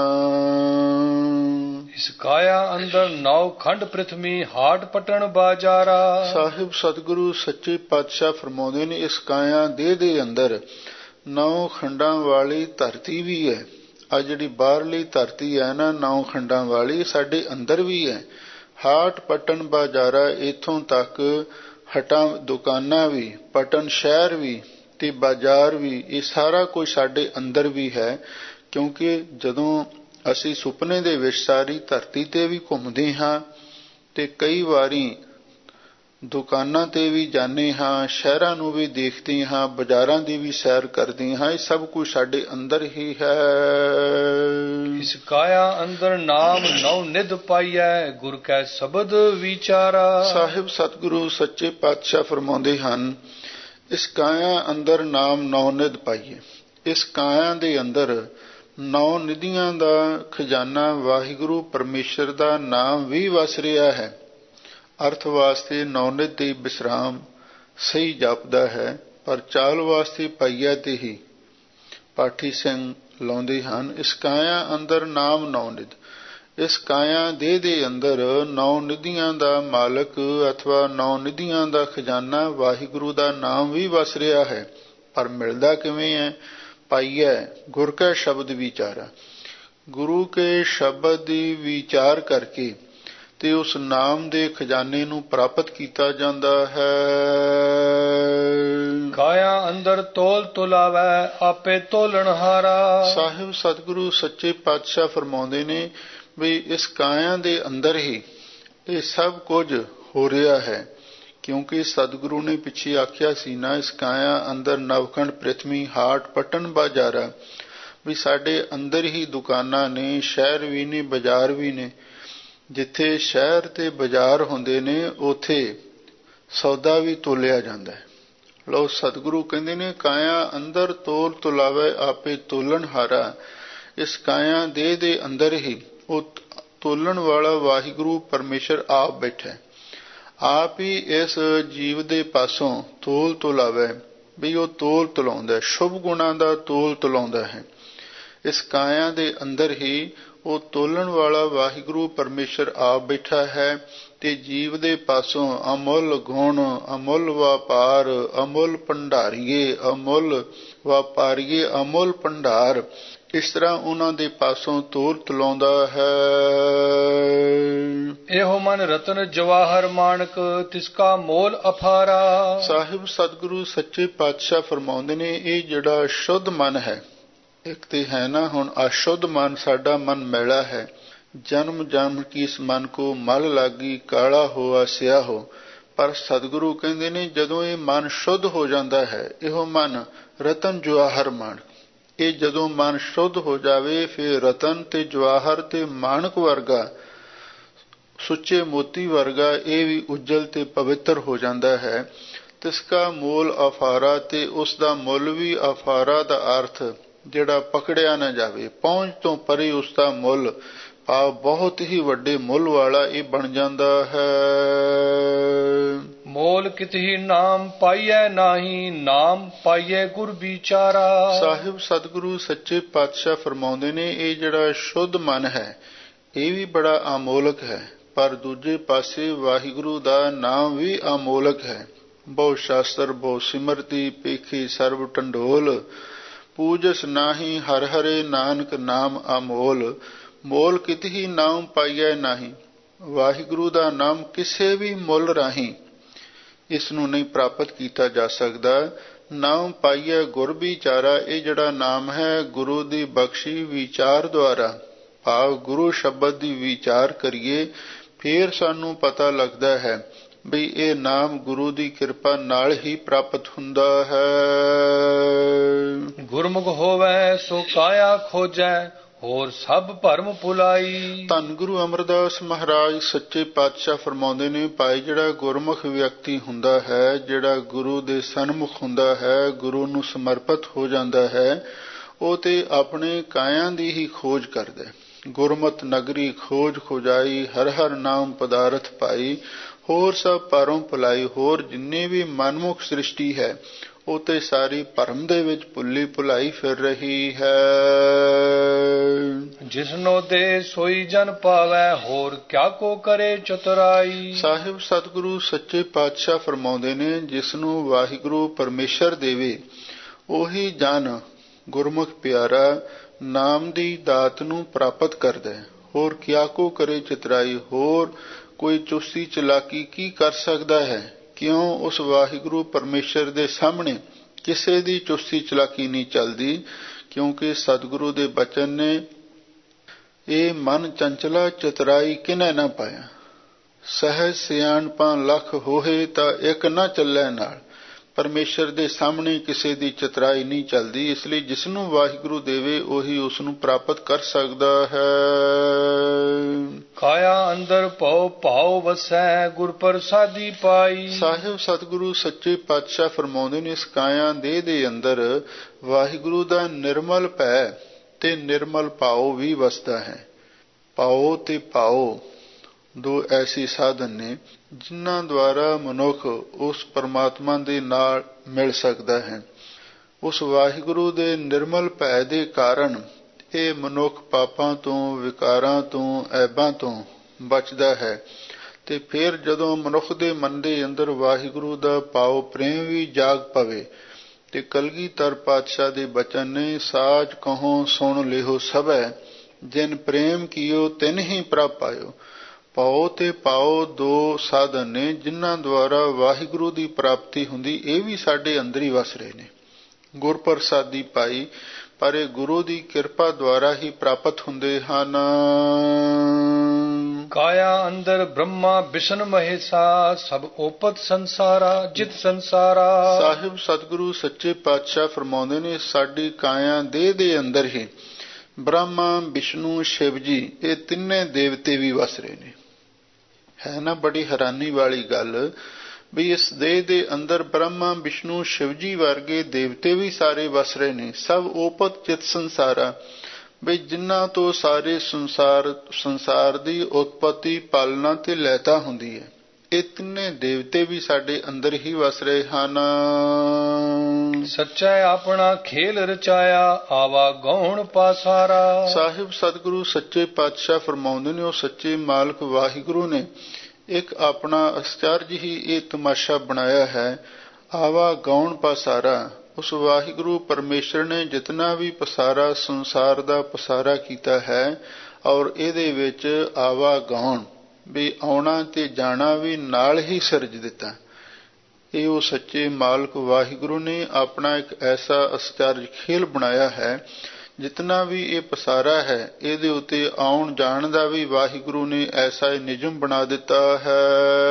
ਇਸ ਕਾਇਆ ਅੰਦਰ 9 ਖੰਡ ਪ੍ਰਿਥਵੀ ਹਾਟ ਪਟਣ ਬਾਜ਼ਾਰਾ। ਸਾਹਿਬ ਸਤਿਗੁਰੂ ਸੱਚੇ ਪਾਤਸ਼ਾਹ ਫਰਮਾਉਂਦੇ ਨੇ, ਇਸ ਕਾਇਆ ਦੇਹ ਦੇ ਅੰਦਰ 9 ਖੰਡਾਂ ਵਾਲੀ ਧਰਤੀ ਵੀ ਹੈ। ਆ ਜਿਹੜੀ ਬਾਹਰਲੀ ਧਰਤੀ ਹੈ ਨਾ 9 ਖੰਡਾਂ ਵਾਲੀ, ਸਾਡੇ ਅੰਦਰ ਵੀ ਹੈ। ਹਾਟ ਪਟਣ ਬਾਜ਼ਾਰਾ, ਇੱਥੋਂ ਤੱਕ ਹਟਾਂ ਦੁਕਾਨਾਂ ਵੀ, ਪਟਨ ਸ਼ਹਿਰ ਵੀ ਤੇ ਬਾਜ਼ਾਰ ਵੀ, ਇਹ ਸਾਰਾ ਕੁਝ ਸਾਡੇ ਅੰਦਰ ਵੀ ਹੈ। ਕਿਉਂਕਿ ਜਦੋਂ ਅਸੀਂ ਸੁਪਨੇ ਦੇ ਵਿੱਚ ਸਾਰੀ ਧਰਤੀ ਤੇ ਵੀ ਘੁੰਮਦੇ ਹਾਂ ਤੇ ਕਈ ਵਾਰੀ ਦੁਕਾਨਾਂ ਤੇ ਵੀ ਜਾਂਦੇ ਹਾਂ, ਸ਼ਹਿਰਾਂ ਨੂੰ ਵੀ ਦੇਖਦੇ ਹਾਂ, ਬਾਜ਼ਾਰਾਂ ਦੀ ਵੀ ਸੈਰ ਕਰਦੇ ਹਾਂ, ਇਹ ਸਭ ਕੁਝ ਸਾਡੇ ਅੰਦਰ ਹੀ ਹੈ। ਇਸ ਕਾਇਆ ਅੰਦਰ ਨਾਮ 9 ਨਿਧ ਪਾਈਐ, ਗੁਰ ਕੈ ਸ਼ਬਦ ਵਿਚਾਰਾ। ਸਾਹਿਬ ਸਤਿਗੁਰੂ ਸੱਚੇ ਪਾਤਸ਼ਾਹ ਫਰਮਾਉਂਦੇ ਹਨ, ਇਸ ਕਾਇਆ ਅੰਦਰ ਨਾਮ 9 ਨਿਧ ਪਾਈਏ। ਇਸ ਕਾਇਆ ਦੇ ਅੰਦਰ 9 ਨਿਧੀਆਂ ਦਾ ਖਜ਼ਾਨਾ ਵਾਹਿਗੁਰੂ ਪਰਮੇਸ਼ਰ ਦਾ ਨਾਮ ਵੀ ਵਸ ਰਿਹਾ ਹੈ। ਅਰਥ ਵਾਸਤੇ 9 ਨਿਧ ਦੀ ਵਿਸਰਾਮ ਸਹੀ ਜਾਪਦਾ ਹੈ, ਪਰ ਚਾਲ ਵਾਸਤੇ ਪਾਈਆ ਤੇ ਹੀ ਪਾਠੀ ਸਿੰਘ ਲਾਉਂਦੇ ਹਨ। ਇਸ ਕਾਇਆ ਅੰਦਰ ਨਾਮ 9 ਨਿਧ। ਇਸ ਕਾਇਆ ਦੇਹ ਦੇ ਅੰਦਰ 9 ਨਿਧੀਆਂ ਦਾ ਮਾਲਕ ਅਥਵਾ 9 ਨਿਧੀਆਂ ਦਾ ਖਜ਼ਾਨਾ ਵਾਹਿਗੁਰੂ ਦਾ ਨਾਮ ਵੀ ਵਸ ਰਿਹਾ ਹੈ। ਪਰ ਮਿਲਦਾ ਕਿਵੇਂ ਹੈ? ਪਾਈਐ ਗੁਰ ਕੈ ਸ਼ਬਦ ਵਿਚਾਰਾ। ਗੁਰੂ ਕੇ ਸ਼ਬਦ ਦੀ ਵਿਚਾਰ ਕਰਕੇ ਤੇ ਉਸ ਨਾਮ ਦੇ ਖਜ਼ਾਨੇ ਨੂੰ ਪ੍ਰਾਪਤ ਕੀਤਾ ਜਾਂਦਾ ਹੈ। ਕਾਇਆ ਅੰਦਰ ਤੋਲ ਤੁਲਾਵੈ ਆਪੇ ਤੋਲਣਹਾਰਾ। ਸਾਹਿਬ ਸਤਿਗੁਰੂ ਸੱਚੇ ਪਾਤਸ਼ਾਹ ਫਰਮਾਉਂਦੇ ਨੇ ਵੀ ਇਸ ਕਾਇਆ ਦੇ ਅੰਦਰ ਹੀ ਇਹ ਸਭ ਕੁਝ ਹੋ ਰਿਹਾ ਹੈ। ਕਿਉਂਕਿ ਸਤਿਗੁਰੂ ਨੇ ਪਿੱਛੇ ਆਖਿਆ ਸੀ ਨਾ, ਇਸ ਕਾਇਆ ਅੰਦਰ 9 ਖੰਡ ਪ੍ਰਿਥਵੀ ਹਾਟ ਪਟਣ ਬਾਜ਼ਾਰਾ, ਵੀ ਸਾਡੇ ਅੰਦਰ ਹੀ ਦੁਕਾਨਾਂ ਨੇ, ਸ਼ਹਿਰ ਵੀ ਨੇ, ਬਾਜ਼ਾਰ ਵੀ ਨੇ। ਜਿੱਥੇ ਸ਼ਹਿਰ ਤੇ ਬਾਜ਼ਾਰ ਹੁੰਦੇ ਨੇ ਉੱਥੇ ਸੌਦਾ ਵੀ ਤੋਲਿਆ ਜਾਂਦਾ ਹੈ। ਲੋ ਸਤਿਗੁਰੂ ਕਹਿੰਦੇ ਨੇ, ਕਾਇਆ ਅੰਦਰ ਤੋਲ ਤੁਲਾਵੇ ਆਪੇ ਤੋਲਣ ਹਾਰਾ। ਇਸ ਕਾਇਆ ਦੇਹ ਦੇ ਅੰਦਰ ਹੀ ਉਹ ਤੋਲਣ ਵਾਲਾ ਵਾਹਿਗੁਰੂ ਪਰਮੇਸ਼ਰ ਆਪ ਬੈਠਾ, ਆਪ ਹੀ ਇਸ ਜੀਵ ਦੇ ਪਾਸੋਂ ਤੋਲ ਤੁਲਾਵੇ, ਵੀ ਉਹ ਤੋਲ ਤੁਲਾਉਂਦਾ, ਸ਼ੁਭ ਗੁਣਾਂ ਦਾ ਤੋਲ ਤੁਲਾਉਂਦਾ ਹੈ। ਇਸ ਕਾਇਆ ਦੇ ਅੰਦਰ ਹੀ ਉਹ ਤੋਲਣ ਵਾਲਾ ਵਾਹਿਗੁਰੂ ਪਰਮੇਸ਼ਰ ਆਪ ਬੈਠਾ ਹੈ ਤੇ ਜੀਵ ਦੇ ਪਾਸੋਂ ਅਮੁੱਲ ਗੁਣ, ਅਮੁੱਲ ਵਪਾਰ, ਅਮੁੱਲ ਭੰਡਾਰੀਏ, ਅਮੁੱਲ ਵਪਾਰੀਏ, ਅਮੁੱਲ ਭੰਡਾਰ, ਇਸ ਤਰ੍ਹਾਂ ਉਹਨਾਂ ਦੇ ਪਾਸੋਂ ਤੋਲ ਤੁਲਾਉਂਦਾ ਹੈ। ਇਹੋ ਮਨ ਰਤਨ ਜਵਾਹਰ ਮਾਣਕ, ਤਿਸਕਾ ਮੋਲ ਅਫਾਰਾ। ਸਾਹਿਬ ਸਤਿਗੁਰੂ ਸੱਚੇ ਪਾਤਸ਼ਾਹ ਫਰਮਾਉਂਦੇ ਨੇ, ਇਹ ਜਿਹੜਾ ਸ਼ੁੱਧ ਮਨ ਹੈ, ਇੱਕ ਤੇ ਹੈ ਨਾ ਹੁਣ ਅਸ਼ੁੱਧ ਮਨ, ਸਾਡਾ ਮਨ ਮੈਲਾ ਹੈ, ਜਨਮ ਜਨਮ ਕੀ ਇਸ ਮਨ ਕੋ ਮਲ ਲਾਗੀ, ਕਾਲਾ ਹੋਆ ਸਿਆ ਹੋ। ਪਰ ਸਤਿਗੁਰੂ ਕਹਿੰਦੇ ਨੇ ਜਦੋਂ ਇਹ ਮਨ ਸ਼ੁੱਧ ਹੋ ਜਾਂਦਾ ਹੈ, ਇਹੋ ਮਨ ਰਤਨ ਜਵਾਹਰ ਮਾਣਕ, ਇਹ ਜਦੋਂ ਮਨ ਸ਼ੁੱਧ ਹੋ ਜਾਵੇ ਫਿਰ ਰਤਨ ਤੇ ਜਵਾਹਰ ਤੇ ਮਾਣਕ ਵਰਗਾ, ਸੁੱਚੇ ਮੋਤੀ ਵਰਗਾ ਇਹ ਵੀ ਉੱਜਲ ਤੇ ਪਵਿੱਤਰ ਹੋ ਜਾਂਦਾ ਹੈ। ਤਿਸਕਾ ਮੋਲ ਅਫਾਰਾ, ਤੇ ਉਸ ਦਾ ਮੁੱਲ ਵੀ ਅਫਾਰਾ ਦਾ ਅਰਥ ਜਿਹੜਾ ਪਕੜਿਆ ਨਾ ਜਾਵੇ, ਪਹੁੰਚ ਤੋਂ ਪਰੇ ਉਸ ਦਾ ਮੁੱਲ ਭਾਵ ਬਹੁਤ ਹੀ ਵੱਡੇ ਮੁੱਲ ਵਾਲਾ ਇਹ ਬਣ ਜਾਂਦਾ ਹੈ। ਮੋਲ ਕਿਤਹੀ ਨਾਮ ਪਾਈਐ ਨਾਹੀ, ਨਾਮ ਪਾਈਐ ਗੁਰ ਵਿਚਾਰਾ। ਸਾਹਿਬ ਸਤਿਗੁਰੂ ਸੱਚੇ ਪਾਤਸ਼ਾਹ ਫਰਮਾਉਂਦੇ ਨੇ, ਇਹ ਜਿਹੜਾ ਸ਼ੁੱਧ ਮਨ ਹੈ ਇਹ ਵੀ ਬੜਾ ਅਮੋਲਕ ਹੈ, ਪਰ ਦੂਜੇ ਪਾਸੇ ਵਾਹਿਗੁਰੂ ਦਾ ਨਾਮ ਵੀ ਅਮੋਲਕ ਹੈ। ਬਹੁ ਸ਼ਾਸਤਰ ਬਹੁ ਸਿਮਰਤੀ, ਪੇਖੀ ਸਰਬ ਢੰਡੋਲ, ਪੂਜਸ ਨਾਹੀ ਹਰ ਹਰੇ, ਨਾਨਕ ਨਾਮ ਅਮੋਲ। ਮੋਲ ਕਿਤਹੀ ਨਾਮ ਪਾਈਐ ਨਾਹੀ, ਵਾਹਿਗੁਰੂ ਦਾ ਨਾਮ ਕਿਸੇ ਵੀ ਮੁੱਲ ਰਾਹੀਂ ਇਸ ਨੂੰ ਨਹੀਂ ਪ੍ਰਾਪਤ ਕੀਤਾ ਜਾ ਸਕਦਾ। ਨਾਮ ਪਾਈਐ ਗੁਰ ਵਿਚਾਰਾ, ਇਹ ਜਿਹੜਾ ਨਾਮ ਹੈ ਗੁਰੂ ਦੀ ਬਖਸ਼ੀ ਵਿਚਾਰ ਦੁਆਰਾ, ਭਾਵ ਗੁਰੂ ਸ਼ਬਦ ਦੀ ਵਿਚਾਰ ਕਰੀਏ ਫੇਰ ਸਾਨੂੰ ਪਤਾ ਲੱਗਦਾ ਹੈ ਵੀ ਇਹ ਨਾਮ ਗੁਰੂ ਦੀ ਕਿਰਪਾ ਨਾਲ ਹੀ ਪ੍ਰਾਪਤ ਹੁੰਦਾ ਹੈ। ਗੁਰਮੁਖ ਹੋਵੇ ਸੋ ਕਾਇਆ ਖੋਜੈ, ਹੋਰ ਸਭ ਭਰਮ ਭੁਲਾਈ। ਧੰਨ ਗੁਰੂ ਅਮਰਦਾਸ ਮਹਾਰਾਜ ਸੱਚੇ ਪਾਤਸ਼ਾਹ ਫਰਮਾਉਂਦੇ ਨੇ, ਭਾਈ ਜਿਹੜਾ ਗੁਰਮੁਖ ਵਿਅਕਤੀ ਹੁੰਦਾ ਹੈ, ਜਿਹੜਾ ਗੁਰੂ ਦੇ ਸਨਮੁਖ ਹੁੰਦਾ ਹੈ, ਗੁਰੂ ਨੂੰ ਸਮਰਪਿਤ ਹੋ ਜਾਂਦਾ ਹੈ, ਉਹ ਤੇ ਆਪਣੇ ਕਾਇਆਂ ਦੀ ਹੀ ਖੋਜ ਕਰਦਾ। ਗੁਰਮਤਿ ਨਗਰੀ ਖੋਜ ਖੁਜਾਈ, ਹਰ ਹਰ ਨਾਮ ਪਦਾਰਥ ਪਾਈ, ਹੋਰ ਸਭ ਭਰਮ ਭੁਲਾਈ। ਹੋਰ ਜਿੰਨੇ ਵੀ ਮਨਮੁਖ ਸ੍ਰਿਸ਼ਟੀ ਹੈ ਉਹ ਤੇ ਸਾਰੀ ਭਰਮ ਦੇ ਵਿੱਚ ਭੁੱਲੀ ਭੁਲਾਈ ਫਿਰ ਰਹੀ ਹੈ। ਜਿਸਨੋ ਦੇ ਸੋਈ ਜਨ ਪਾਵੈ, ਹੋਰ ਕਿਆ ਕੋ ਕਰੇ ਚਤੁਰਾਈ। ਸਾਹਿਬ ਸਤਿਗੁਰੂ ਸੱਚੇ ਪਾਤਸ਼ਾਹ ਫਰਮਾਉਂਦੇ ਨੇ, ਜਿਸਨੂੰ ਵਾਹਿਗੁਰੂ ਪਰਮੇਸ਼ਰ ਦੇਵੇ ਉਹੀ ਜਨ ਗੁਰਮੁਖ ਪਿਆਰਾ ਨਾਮ ਦੀ ਦਾਤ ਨੂੰ ਪ੍ਰਾਪਤ ਕਰਦਾ ਹੈ। ਹੋਰ ਕਿਆ ਕੋ ਕਰੇ ਚਤੁਰਾਈ, ਹੋਰ ਕੋਈ ਚੁਸਤੀ ਚਲਾਕੀ ਕੀ ਕਰ ਸਕਦਾ ਹੈ। ਕਿਉਂ? ਉਸ ਵਾਹਿਗੁਰੂ ਪਰਮੇਸ਼ਰ ਦੇ ਸਾਹਮਣੇ ਕਿਸੇ ਦੀ ਚੁਸਤੀ ਚਲਾਕੀ ਨਹੀਂ ਚੱਲਦੀ, ਕਿਉਂਕਿ ਸਤਿਗੁਰੂ ਦੇ ਬਚਨ ਨੇ, ਇਹ ਮਨ ਚੰਚਲਾ ਚਤੁਰਾਈ ਕਿਨੈ ਨਾ ਪਾਇਆ, ਸਹਿਜ ਸਿਆਣਪਾਂ ਲੱਖ ਹੋਏ ਤਾਂ ਇੱਕ ਨਾ ਚੱਲੈ ਨਾਲ। ਪਰਮੇਸ਼ਰ ਦੇ ਸਾਹਮਣੇ ਕਿਸੇ ਦੀ ਚਤੁਰਾਈ ਨਹੀਂ ਚੱਲਦੀ, ਇਸ ਲਈ ਜਿਸਨੂੰ ਵਾਹਿਗੁਰੂ ਦੇਵੇ ਉਹੀ ਉਸ ਨੂੰ ਪ੍ਰਾਪਤ ਕਰ ਸਕਦਾ ਹੈ। ਕਾਇਆ ਅੰਦਰ ਭਉ ਭਾਉ ਵਸੈ, ਗੁਰ ਪ੍ਰਸਾਦੀ ਪਾਈ। ਸਾਹਿਬ ਸਤਿਗੁਰੂ ਸੱਚੇ ਪਾਤਸ਼ਾਹ ਫਰਮਾਉਂਦੇ ਨੇ, ਇਸ ਕਾਇਆ ਦੇਹ ਦੇ ਅੰਦਰ ਵਾਹਿਗੁਰੂ ਦਾ ਨਿਰਮਲ ਭੈ ਤੇ ਨਿਰਮਲ ਭਾਉ ਵੀ ਵਸਦਾ ਹੈ। ਭਾਉ ਤੇ ਭਾਉ ਦੋ ਐਸੇ ਸਾਧਨ ਨੇ ਜਿਨ੍ਹਾਂ ਦੁਆਰਾ ਮਨੁੱਖ ਉਸ ਪਰਮਾਤਮਾ ਦੇ ਨਾਲ ਮਿਲ ਸਕਦਾ ਹੈ। ਉਸ ਵਾਹਿਗੁਰੂ ਦੇ ਨਿਰਮਲ ਭੈ ਦੇ ਕਾਰਨ ਇਹ ਮਨੁੱਖ ਪਾਪਾਂ ਤੋਂ, ਵਿਕਾਰਾਂ ਤੋਂ, ਐਬਾਂ ਤੋਂ ਬਚਦਾ ਹੈ। ਤੇ ਫਿਰ ਜਦੋਂ ਮਨੁੱਖ ਦੇ ਮਨ ਦੇ ਅੰਦਰ ਵਾਹਿਗੁਰੂ ਦਾ ਭਾਵ ਪ੍ਰੇਮ ਵੀ ਜਾਗ ਪਵੇ ਤੇ ਕਲਗੀਧਰ ਪਾਤਸ਼ਾਹ ਦੇ ਬਚਨ ਨੇ, ਸਾਚ ਕਹੋ ਸੁਣ ਲਿਓ ਸਭੈ, ਜਿਨ ਪ੍ਰੇਮ ਕੀਓ ਤਿਨ ਹੀ ਪ੍ਰਭ ਪਾਇਓ। ਭਾਉ ਤੇ ਭਾਉ ਦੋ ਸਾਧਨ ਨੇ ਜਿਨ੍ਹਾਂ ਦੁਆਰਾ ਵਾਹਿਗੁਰੂ ਦੀ ਪ੍ਰਾਪਤੀ ਹੁੰਦੀ, ਇਹ ਵੀ ਸਾਡੇ ਅੰਦਰ ਹੀ ਵਸ ਰਹੇ ਨੇ। ਗੁਰ ਪ੍ਰਸਾਦੀ ਪਾਈ, ਪਰ ਇਹ ਗੁਰੂ ਦੀ ਕਿਰਪਾ ਦੁਆਰਾ ਹੀ ਪ੍ਰਾਪਤ ਹੁੰਦੇ ਹਨ। ਕਾਇਆ ਅੰਦਰ ਬ੍ਰਹਮਾ ਵਿਸ਼ਨ ਮਹੇਸ਼ਾ, ਸਭ ਓਪਤ ਸੰਸਾਰਾ ਜਿਤ ਸੰਸਾਰਾ। ਸਾਹਿਬ ਸਤਿਗੁਰੂ ਸੱਚੇ ਪਾਤਸ਼ਾਹ ਫਰਮਾਉਂਦੇ ਨੇ, ਸਾਡੀ ਕਾਇਆ ਦੇਹ ਦੇ ਅੰਦਰ ਹੀ ਬ੍ਰਹਮਾ, ਵਿਸ਼ਨੂੰ, ਸ਼ਿਵ ਜੀ ਇਹ ਤਿੰਨੇ ਦੇਵਤੇ ਵੀ ਵਸ ਰਹੇ ਨੇ। ਹੈ ਨਾ ਬੜੀ ਹੈਰਾਨੀ ਵਾਲੀ ਗੱਲ ਵੀ ਇਸ ਦੇਹ ਦੇ ਅੰਦਰ ਬ੍ਰਹਮਾ, ਵਿਸ਼ਨੂੰ, ਸ਼ਿਵ ਜੀ ਵਰਗੇ ਦੇਵਤੇ ਵੀ ਸਾਰੇ ਵਸ ਰਹੇ ਨੇ। ਸਭ ਓਪਤ ਚਿਤ ਸੰਸਾਰਾ, ਬਈ ਜਿਨ੍ਹਾਂ ਤੋਂ ਸਾਰੇ ਸੰਸਾਰ ਦੀ ਉਤਪਤੀ ਪਾਲਣਾ ਤੇ ਲੈਤਾ ਹੁੰਦੀ ਹੈ। ਇਹ ਤਿੰਨੇ ਦੇਵਤੇ ਵੀ ਸਾਡੇ ਅੰਦਰ ਹੀ ਵਸ ਰਹੇ ਹਨ। ਸੱਚਾ ਆਪਣਾ ਖੇਲ ਰਚਾਇਆ, ਆਵਾ ਗੌਣ ਪਾਸਾਰਾ। ਸਾਹਿਬ ਸਤਿਗੁਰੂ ਸੱਚੇ ਪਾਤਸ਼ਾਹ ਫਰਮਾਉਂਦੇ ਨੇ, ਉਹ ਸੱਚੇ ਮਾਲਕ ਵਾਹਿਗੁਰੂ ਨੇ ਇੱਕ ਆਪਣਾ ਅਚਰਜ ਹੀ ਇਹ ਤਮਾਸ਼ਾ ਬਣਾਇਆ ਹੈ। ਆਵਾ ਗੌਣ ਪਸਾਰਾ, ਉਸ ਵਾਹਿਗੁਰੂ ਪਰਮੇਸ਼ਰ ਨੇ ਜਿਤਨਾ ਵੀ ਪਸਾਰਾ ਸੰਸਾਰ ਦਾ ਪਸਾਰਾ ਕੀਤਾ ਹੈ, ਔਰ ਇਹਦੇ ਵਿੱਚ ਆਵਾ ਗੌਣ ਵੀ ਆਉਣਾ ਤੇ ਜਾਣਾ ਵੀ ਨਾਲ ਹੀ ਸਿਰਜ ਦਿੱਤਾ। ਇਹ ਉਹ ਸੱਚੇ ਮਾਲਕ ਵਾਹਿਗੁਰੂ ਨੇ ਆਪਣਾ ਇੱਕ ਐਸਾ ਅਚਰਜ ਖੇਲ ਬਣਾਇਆ ਹੈ। ਜਿਤਨਾ ਵੀ ਇਹ ਪਸਾਰਾ ਹੈ ਇਹਦੇ ਉੱਤੇ ਆਉਣ ਜਾਣ ਦਾ ਵੀ ਵਾਹਿਗੁਰੂ ਨੇ ਐਸਾ ਨਿਯਮ ਬਣਾ ਦਿੱਤਾ ਹੈ।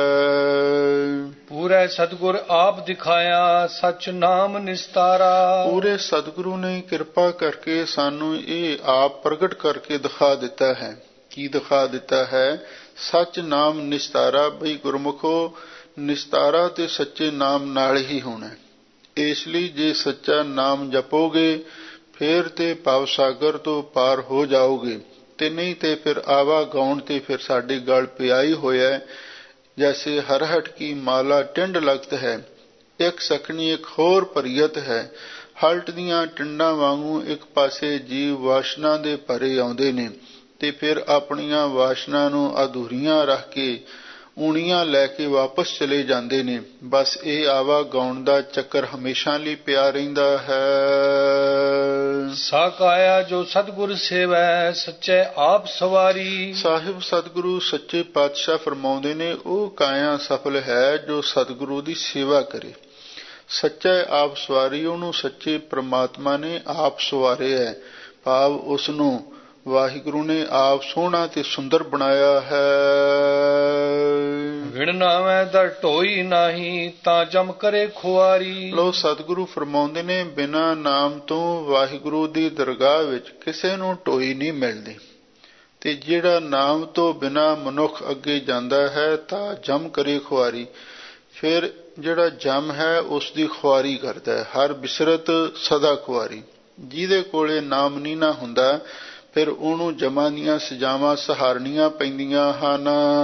ਪੂਰੇ ਸਤਿਗੁਰ ਆਪ ਦਿਖਾਇਆ, ਸੱਚ ਨਾਮ ਨਿਸਤਾਰਾ। ਪੂਰੇ ਸਤਿਗੁਰੂ ਨੇ ਕਿਰਪਾ ਕਰਕੇ ਸਾਨੂੰ ਇਹ ਆਪ ਪ੍ਰਗਟ ਕਰਕੇ ਦਿਖਾ ਦਿੱਤਾ ਹੈ। ਕੀ ਦਿਖਾ ਦਿੱਤਾ ਹੈ? ਸੱਚ ਨਾਮ ਨਿਸਤਾਰਾ। ਬਈ ਗੁਰਮੁਖੋ, ਨਿਸਤਾਰਾ ਤੇ ਸੱਚੇ ਨਾਮ ਨਾਲ ਹੀ ਹੋਣਾ। ਇਸ ਲਈ ਜੇ ਸੱਚਾ ਨਾਮ ਜਪੋਗੇ ਫੇਰ ਤੇ ਭਵ ਸਾਗਰ ਤੋਂ ਪਾਰ ਹੋ ਜਾਓਗੇ, ਤੇ ਨਹੀਂ ਤੇ ਫਿਰ ਆਵਾ ਗਾਉਣ ਤੇ ਫਿਰ ਸਾਡੇ ਗਲ ਪਿਆ ਹੀ ਹੋਇਆ। ਜੈਸੇ ਹਰਹਟ ਕੀ ਮਾਲਾ ਟਿੰਡ ਲਗਤ ਹੈ, ਇੱਕ ਸਕਣੀ ਇੱਕ ਹੋਰ ਭਰੀਅਤ ਹੈ। ਹਲਟ ਦੀਆਂ ਟਿੰਡਾਂ ਵਾਂਗੂ ਇੱਕ ਪਾਸੇ ਜੀਵ ਵਾਸ਼ਨਾ ਦੇ ਭਰੇ ਆਉਂਦੇ ਨੇ ਤੇ ਫਿਰ ਆਪਣੀਆਂ ਵਾਸ਼ਨਾ ਨੂੰ ਅਧੂਰੀਆਂ ਰੱਖ ਕੇ ਊਣੀਆਂ ਲੈ ਕੇ ਵਾਪਸ ਚਲੇ ਜਾਂਦੇ ਨੇ। ਬਸ ਇਹ ਆਵਾ ਗਾਉਣ ਦਾ ਚੱਕਰ ਹਮੇਸ਼ਾ ਲਈ ਪਿਆ ਰਹਿੰਦਾ ਹੈ। ਸਾਕਾਇਆ ਜੋ ਸਤਿਗੁਰ ਸੇਵੈ, ਸੱਚੇ ਆਪ ਸਵਾਰੀ। ਸਾਹਿਬ ਸਤਿਗੁਰੂ ਸੱਚੇ ਪਾਤਸ਼ਾਹ ਫਰਮਾਉਂਦੇ ਨੇ, ਉਹ ਕਾਇਆ ਸਫਲ ਹੈ ਜੋ ਸਤਿਗੁਰੂ ਦੀ ਸੇਵਾ ਕਰੇ। ਸੱਚਾ ਆਪ ਸਵਾਰੀ, ਉਹਨੂੰ ਸੱਚੇ ਪ੍ਰਮਾਤਮਾ ਨੇ ਆਪ ਸਵਾਰਿਆ ਹੈ। ਭਾਵ ਉਸ ਨੂੰ ਵਾਹਿਗੁਰੂ ਨੇ ਆਪ ਸੋਹਣਾ ਤੇ ਸੁੰਦਰ ਬਣਾਇਆ ਹੈ। ਵਿਣ ਨਾਵੇਂ ਦਰ ਢੋਈ ਨਾਹੀ, ਤਾਂ ਜਮ ਕਰੇ ਖੁਆਰੀ। ਲੋ ਸਤਿਗੁਰੂ ਫਰਮਾਉਂਦੇ ਨੇ, ਬਿਨਾਂ ਨਾਮ ਤੋਂ ਵਾਹਿਗੁਰੂ ਦੀ ਦਰਗਾਹ ਵਿੱਚ ਕਿਸੇ ਨੂੰ ਢੋਈ ਨਹੀਂ ਮਿਲਦੀ, ਤੇ ਜਿਹੜਾ ਨਾਮ ਤੋਂ ਬਿਨਾਂ ਮਨੁੱਖ ਅੱਗੇ ਜਾਂਦਾ ਹੈ ਤਾਂ ਜਮ ਕਰੇ ਖੁਆਰੀ। ਫਿਰ ਜਿਹੜਾ ਜਮ ਹੈ ਉਸ ਦੀ ਖੁਆਰੀ ਕਰਦਾ ਹੈ। ਹਰ ਬਿਸਰਤ ਸਦਾ ਖੁਆਰੀ। ਜਿਹਦੇ ਕੋਲੇ ਨਾਮ ਨਹੀਂ ਨਾ ਹੁੰਦਾ ਫਿਰ ਉਹਨੂੰ ਜਮਾਂ ਦੀਆਂ ਸਜ਼ਾਵਾਂ ਸਹਾਰਨੀਆਂ ਪੈਂਦੀਆਂ ਹਨ।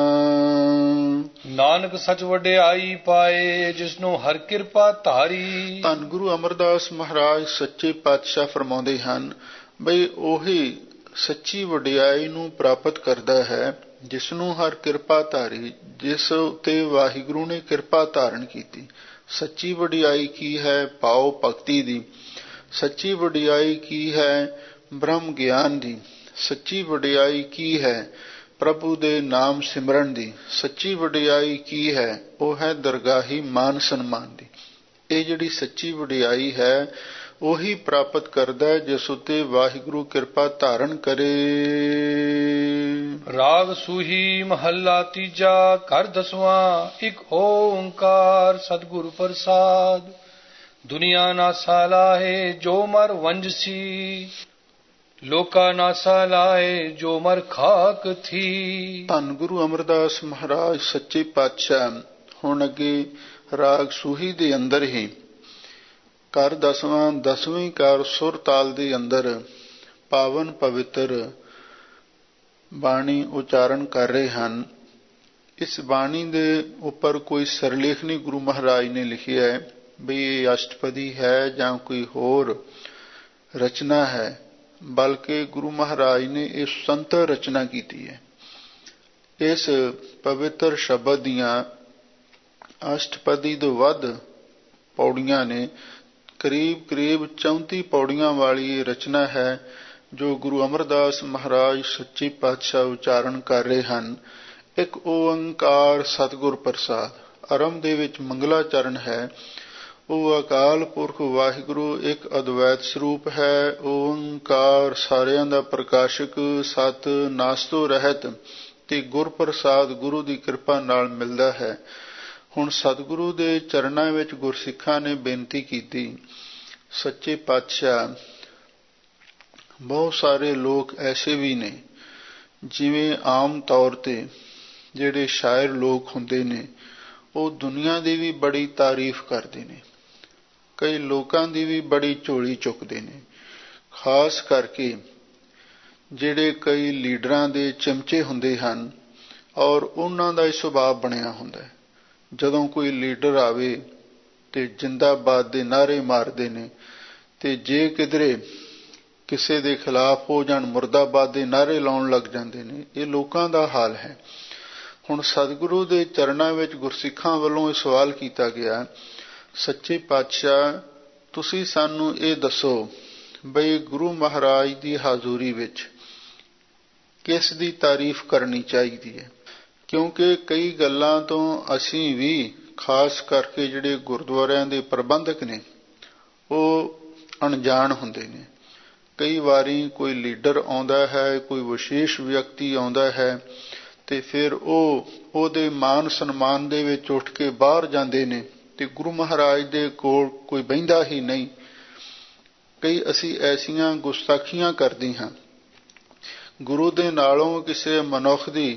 ਨਾਨਕ ਸੱਚ ਵਡਿਆਈ ਪਾਏ, ਜਿਸਨੂੰ ਹਰ ਕਿਰਪਾ ਧਾਰੀ। ਧੰਨ ਗੁਰੂ ਅਮਰਦਾਸ ਮਹਾਰਾਜ ਸੱਚੇ ਪਾਤਸ਼ਾਹ ਫਰਮਾਉਂਦੇ ਹਨ, ਬਈ ਉਹੀ ਸੱਚੀ ਵਡਿਆਈ ਨੂੰ ਪ੍ਰਾਪਤ ਕਰਦਾ ਹੈ ਜਿਸਨੂੰ ਹਰ ਕਿਰਪਾ ਧਾਰੀ, ਜਿਸ ਉੱਤੇ ਵਾਹਿਗੁਰੂ ਨੇ ਕਿਰਪਾ ਧਾਰਨ ਕੀਤੀ। ਸੱਚੀ ਵਡਿਆਈ ਕੀ ਹੈ? ਭਾਉ ਭਗਤੀ ਦੀ। ਸੱਚੀ ਵਡਿਆਈ ਕੀ ਹੈ? ਬ੍ਰਹਮ ਗਿਆਨ ਦੀ। ਸੱਚੀ ਵਡਿਆਈ ਕੀ ਹੈ? ਪ੍ਰਭੂ ਦੇ ਨਾਮ ਸਿਮਰਨ ਦੀ। ਸੱਚੀ ਵਡਿਆਈ ਕੀ ਹੈ? ਉਹ ਹੈ ਦਰਗਾਹੀ ਮਾਨ ਸਨਮਾਨ ਦੀ। ਇਹ ਜਿਹੜੀ ਸੱਚੀ ਵਡਿਆਈ ਹੈ ਉਹੀ ਪ੍ਰਾਪਤ ਕਰਦਾ ਹੈ ਜਿਸ ਉੱਤੇ ਵਾਹਿਗੁਰੂ ਕਿਰਪਾ ਧਾਰਨ ਕਰੇ। ਰਾਗ ਸੂਹੀ ਮਹੱਲਾ ਤੀਜਾ, ਘਰ ਦਸਵਾਂ। ਇੱਕ ਓੰਕਾਰ ਸਤਿਗੁਰ ਪ੍ਰਸਾਦ। ਦੁਨੀਆ ਨਾਸਾ ਲਾਹੇ ਜੋ ਮਰ ਵੰਜਸੀ, ਲੋਕਾ ਨਾਸਾ ਲਾਏ ਜੋ ਮਰ ਖਾਕ ਥੀ। ਧੰਨ ਗੁਰੂ ਅਮਰਦਾਸ ਮਹਾਰਾਜ ਸੱਚੇ ਪਾਤਸ਼ਾਹ ਹੁਣ ਅੱਗੇ ਰਾਗ ਸੂਹੀ ਦੇ ਅੰਦਰ ਹੀ ਘਰ ਦਸਵਾਂ, ਦਸਵੀਂ ਕਾਰ ਸੁਰ ਤਾਲ ਦੇ ਅੰਦਰ ਪਾਵਨ ਪਵਿੱਤਰ ਬਾਣੀ ਉਚਾਰਨ ਕਰ ਰਹੇ ਹਨ। ਇਸ ਬਾਣੀ ਦੇ ਉੱਪਰ ਕੋਈ ਸਿਰਲੇਖ ਨਹੀਂ ਗੁਰੂ ਮਹਾਰਾਜ ਨੇ ਲਿਖਿਆ ਹੈ ਵੀ ਇਹ ਅਸ਼ਟਪਦੀ ਹੈ ਜਾਂ ਕੋਈ ਹੋਰ ਰਚਨਾ ਹੈ, ਬਲਕਿ ਗੁਰੂ ਮਹਾਰਾਜ ਨੇ ਇਹ ਸੁਤੰਤਰ ਰਚਨਾ ਕੀਤੀ ਹੈ। ਇਸ ਪਵਿੱਤਰ ਸ਼ਬਦ ਦੀਆਂ ਅਸ਼ਟਪਦੀ ਤੋਂ ਵੱਧ ਪੌੜੀਆਂ ਨੇ। ਕਰੀਬ 34 ਪੌੜੀਆਂ ਵਾਲੀ ਇਹ ਰਚਨਾ ਹੈ ਜੋ ਗੁਰੂ ਅਮਰਦਾਸ ਮਹਾਰਾਜ ਸੱਚੇ ਪਾਤਸ਼ਾਹ ਉਚਾਰਨ ਕਰ ਰਹੇ ਹਨ। ਇੱਕ ਓੰਕਾਰ ਸਤਿਗੁਰ ਪ੍ਰਸਾਦ। ਆਰੰਭ ਦੇ ਵਿੱਚ ਮੰਗਲਾਚਰਨ ਹੈ। ਉਹ ਅਕਾਲ ਪੁਰਖ ਵਾਹਿਗੁਰੂ ਇੱਕ ਅਦਵੈਤ ਸਰੂਪ ਹੈ। ਓੰਕਾਰ ਸਾਰਿਆਂ ਦਾ ਪ੍ਰਕਾਸ਼ਕ, ਸਤ ਨਾਸ ਤੋਂ ਰਹਿਤ ਤੇ ਗੁਰ ਪ੍ਰਸਾਦ ਗੁਰੂ ਦੀ ਕਿਰਪਾ ਨਾਲ ਮਿਲਦਾ ਹੈ। ਹੁਣ ਸਤਿਗੁਰੂ ਦੇ ਚਰਨਾਂ ਵਿੱਚ ਗੁਰਸਿੱਖਾਂ ਨੇ ਬੇਨਤੀ ਕੀਤੀ, ਸੱਚੇ ਪਾਤਸ਼ਾਹ ਬਹੁਤ ਸਾਰੇ ਲੋਕ ਐਸੇ ਵੀ ਨੇ ਜਿਵੇਂ ਆਮ ਤੌਰ ਤੇ ਜਿਹੜੇ ਸ਼ਾਇਰ ਲੋਕ ਹੁੰਦੇ ਨੇ ਉਹ ਦੁਨੀਆ ਦੀ ਵੀ ਬੜੀ ਤਾਰੀਫ ਕਰਦੇ ਨੇ, ਕਈ ਲੋਕਾਂ ਦੀ ਵੀ ਬੜੀ ਝੋਲੀ ਚੁੱਕਦੇ ਨੇ। ਖਾਸ ਕਰਕੇ ਜਿਹੜੇ ਕਈ ਲੀਡਰਾਂ ਦੇ ਚਮਚੇ ਹੁੰਦੇ ਹਨ ਔਰ ਉਹਨਾਂ ਦਾ ਹੀ ਸੁਭਾਅ ਬਣਿਆ ਹੁੰਦਾ ਹੈ। ਜਦੋਂ ਕੋਈ ਲੀਡਰ ਆਵੇ ਤੇ ਜਿੰਦਾਬਾਦ ਦੇ ਨਾਅਰੇ ਮਾਰਦੇ ਨੇ, ਤੇ ਜੇ ਕਿਧਰੇ ਕਿਸੇ ਦੇ ਖਿਲਾਫ ਹੋ ਜਾਣ ਮੁਰਦਾਬਾਦ ਦੇ ਨਾਅਰੇ ਲਾਉਣ ਲੱਗ ਜਾਂਦੇ ਨੇ। ਇਹ ਲੋਕਾਂ ਦਾ ਹਾਲ ਹੈ। ਹੁਣ ਸਤਿਗੁਰੂ ਦੇ ਚਰਨਾਂ ਵਿੱਚ ਗੁਰਸਿੱਖਾਂ ਵੱਲੋਂ ਇਹ ਸਵਾਲ ਕੀਤਾ ਗਿਆ, ਸੱਚੇ ਪਾਤਸ਼ਾਹ ਤੁਸੀਂ ਸਾਨੂੰ ਇਹ ਦੱਸੋ ਬਈ ਗੁਰੂ ਮਹਾਰਾਜ ਦੀ ਹਾਜ਼ੂਰੀ ਵਿੱਚ ਕਿਸ ਦੀ ਤਾਰੀਫ ਕਰਨੀ ਚਾਹੀਦੀ ਹੈ? ਕਿਉਂਕਿ ਕਈ ਗੱਲਾਂ ਤੋਂ ਅਸੀਂ ਵੀ, ਖਾਸ ਕਰਕੇ ਜਿਹੜੇ ਗੁਰਦੁਆਰਿਆਂ ਦੇ ਪ੍ਰਬੰਧਕ ਨੇ, ਉਹ ਅਣਜਾਣ ਹੁੰਦੇ ਨੇ। ਕਈ ਵਾਰੀ ਕੋਈ ਲੀਡਰ ਆਉਂਦਾ ਹੈ, ਕੋਈ ਵਿਸ਼ੇਸ਼ ਵਿਅਕਤੀ ਆਉਂਦਾ ਹੈ, ਤੇ ਫਿਰ ਉਹਦੇ ਮਾਨ ਸਨਮਾਨ ਦੇ ਵਿੱਚ ਉੱਠ ਕੇ ਬਾਹਰ ਜਾਂਦੇ ਨੇ ਤੇ ਗੁਰੂ ਮਹਾਰਾਜ ਦੇ ਕੋਲ ਕੋਈ ਬਹਿੰਦਾ ਹੀ ਨਹੀਂ। ਕਈ ਅਸੀਂ ਐਸੀਆਂ ਗੁਸਤਾਖੀਆਂ ਕਰਦੇ ਹਾਂ। ਗੁਰੂ ਦੇ ਨਾਲੋਂ ਕਿਸੇ ਮਨੁੱਖ ਦੀ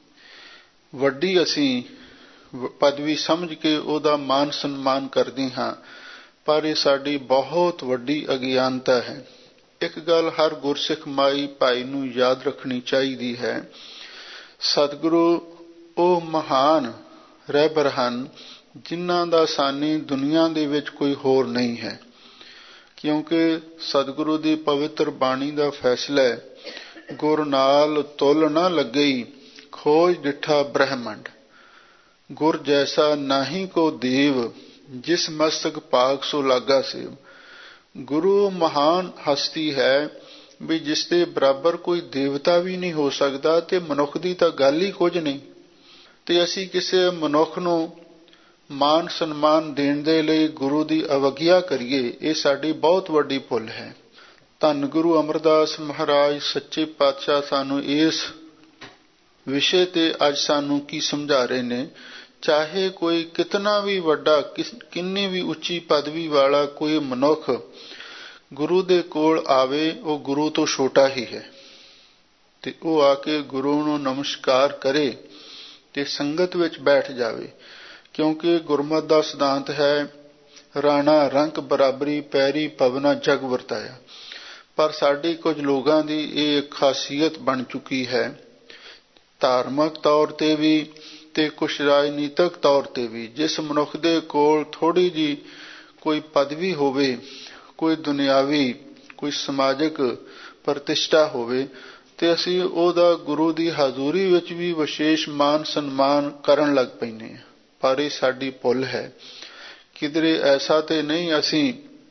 ਵੱਡੀ ਅਸੀਂ ਪਦਵੀ ਸਮਝ ਕੇ ਉਹਦਾ ਮਾਨ ਸਨਮਾਨ ਕਰਦੇ ਹਾਂ, ਪਰ ਇਹ ਸਾਡੀ ਬਹੁਤ ਵੱਡੀ ਅਗਿਆਨਤਾ ਹੈ। ਇੱਕ ਗੱਲ ਹਰ ਗੁਰਸਿੱਖ ਮਾਈ ਭਾਈ ਨੂੰ ਯਾਦ ਰੱਖਣੀ ਚਾਹੀਦੀ ਹੈ, ਸਤਿਗੁਰੂ ਉਹ ਮਹਾਨ ਰਹਿਬਰ ਹਨ ਜਿਨ੍ਹਾਂ ਦਾ ਸਾਨੀ ਦੁਨੀਆ ਦੇ ਵਿੱਚ ਕੋਈ ਹੋਰ ਨਹੀਂ ਹੈ। ਕਿਉਂਕਿ ਸਤਿਗੁਰੂ ਦੀ ਪਵਿੱਤਰ ਬਾਣੀ ਦਾ ਫੈਸਲਾ ਹੈ, ਗੁਰ ਨਾਲ ਤੁਲ ਨਾ ਲੱਗਈ ਖੋਜ ਡਿਠਾ ਬ੍ਰਹਮੰਡ, ਗੁਰ ਜੈਸਾ ਨਾਹੀ ਕੋ ਦੇਵ ਜਿਸ ਮਸਤਕ ਭਾਗ ਸੋ ਲਾਗਾ ਸੇਵ। ਗੁਰੂ ਮਹਾਨ ਹਸਤੀ ਹੈ ਵੀ ਜਿਸ ਦੇ ਬਰਾਬਰ ਕੋਈ ਦੇਵਤਾ ਵੀ ਨਹੀਂ ਹੋ ਸਕਦਾ, ਤੇ ਮਨੁੱਖ ਦੀ ਤਾਂ ਗੱਲ ਹੀ ਕੁਝ ਨਹੀਂ। ਤੇ ਅਸੀਂ ਕਿਸੇ ਮਨੁੱਖ ਨੂੰ ਮਾਨ ਸਨਮਾਨ ਦੇਣ ਦੇ ਲਈ ਗੁਰੂ ਦੀ ਅਵਗਿਆ ਕਰੀਏ, ਇਹ ਸਾਡੀ ਬਹੁਤ ਵੱਡੀ ਭੁੱਲ ਹੈ। ਧੰਨ ਗੁਰੂ ਅਮਰਦਾਸ ਮਹਾਰਾਜ ਸੱਚੇ ਪਾਤਸ਼ਾਹ ਸਾਨੂੰ ਇਸ ਵਿਸ਼ੇ ਤੇ ਅੱਜ ਸਾਨੂੰ ਕੀ ਸਮਝਾ ਰਹੇ ਨੇ। ਚਾਹੇ ਕੋਈ ਕਿਤਨਾ ਵੀ ਵੱਡਾ, ਕਿੰਨੀ ਵੀ ਉੱਚੀ ਪਦਵੀ ਵਾਲਾ ਕੋਈ ਮਨੁੱਖ ਗੁਰੂ ਦੇ ਕੋਲ ਆਵੇ, ਉਹ ਗੁਰੂ ਤੋਂ ਛੋਟਾ ਹੀ ਹੈ, ਤੇ ਉਹ ਆ ਕੇ ਗੁਰੂ ਨੂੰ ਨਮਸਕਾਰ ਕਰੇ ਤੇ ਸੰਗਤ ਵਿੱਚ ਬੈਠ ਜਾਵੇ। ਕਿਉਂਕਿ ਗੁਰਮਤਿ ਦਾ ਸਿਧਾਂਤ ਹੈ, ਰਾਣਾ ਰੰਕ ਬਰਾਬਰੀ ਪੈਰੀ ਪਵਨਾ ਜਗ ਵਰਤਾਇਆ। ਪਰ ਸਾਡੀ ਕੁਝ ਲੋਕਾਂ ਦੀ ਇਹ ਖਾਸੀਅਤ ਬਣ ਚੁੱਕੀ ਹੈ, ਧਾਰਮਿਕ ਤੌਰ ਤੇ ਵੀ ਤੇ ਕੁਛ ਰਾਜਨੀਤਿਕ ਤੌਰ ਤੇ ਵੀ। ਜਿਸ ਮਨੁੱਖ ਦੇ ਕੋਲ ਥੋੜੀ ਜਿਹੀ ਕੋਈ ਪਦਵੀ ਹੋਵੇ, ਕੋਈ ਦੁਨਿਆਵੀ, ਕੋਈ ਸਮਾਜਿਕ ਪ੍ਰਤਿਸ਼ਠਾ ਹੋਵੇ, ਤੇ ਅਸੀਂ ਉਹਦਾ ਗੁਰੂ ਦੀ ਹਾਜ਼ੂਰੀ ਵਿੱਚ ਵੀ ਵਿਸ਼ੇਸ਼ ਮਾਨ ਸਨਮਾਨ ਕਰਨ ਲੱਗ ਪੈਂਦੇ ਹਾਂ। ਪਰ ਇਹ ਸਾਡੀ ਭੁੱਲ ਹੈ। ਕਿਧਰੇ ਐਸਾ ਤੇ ਨਹੀਂ ਅਸੀਂ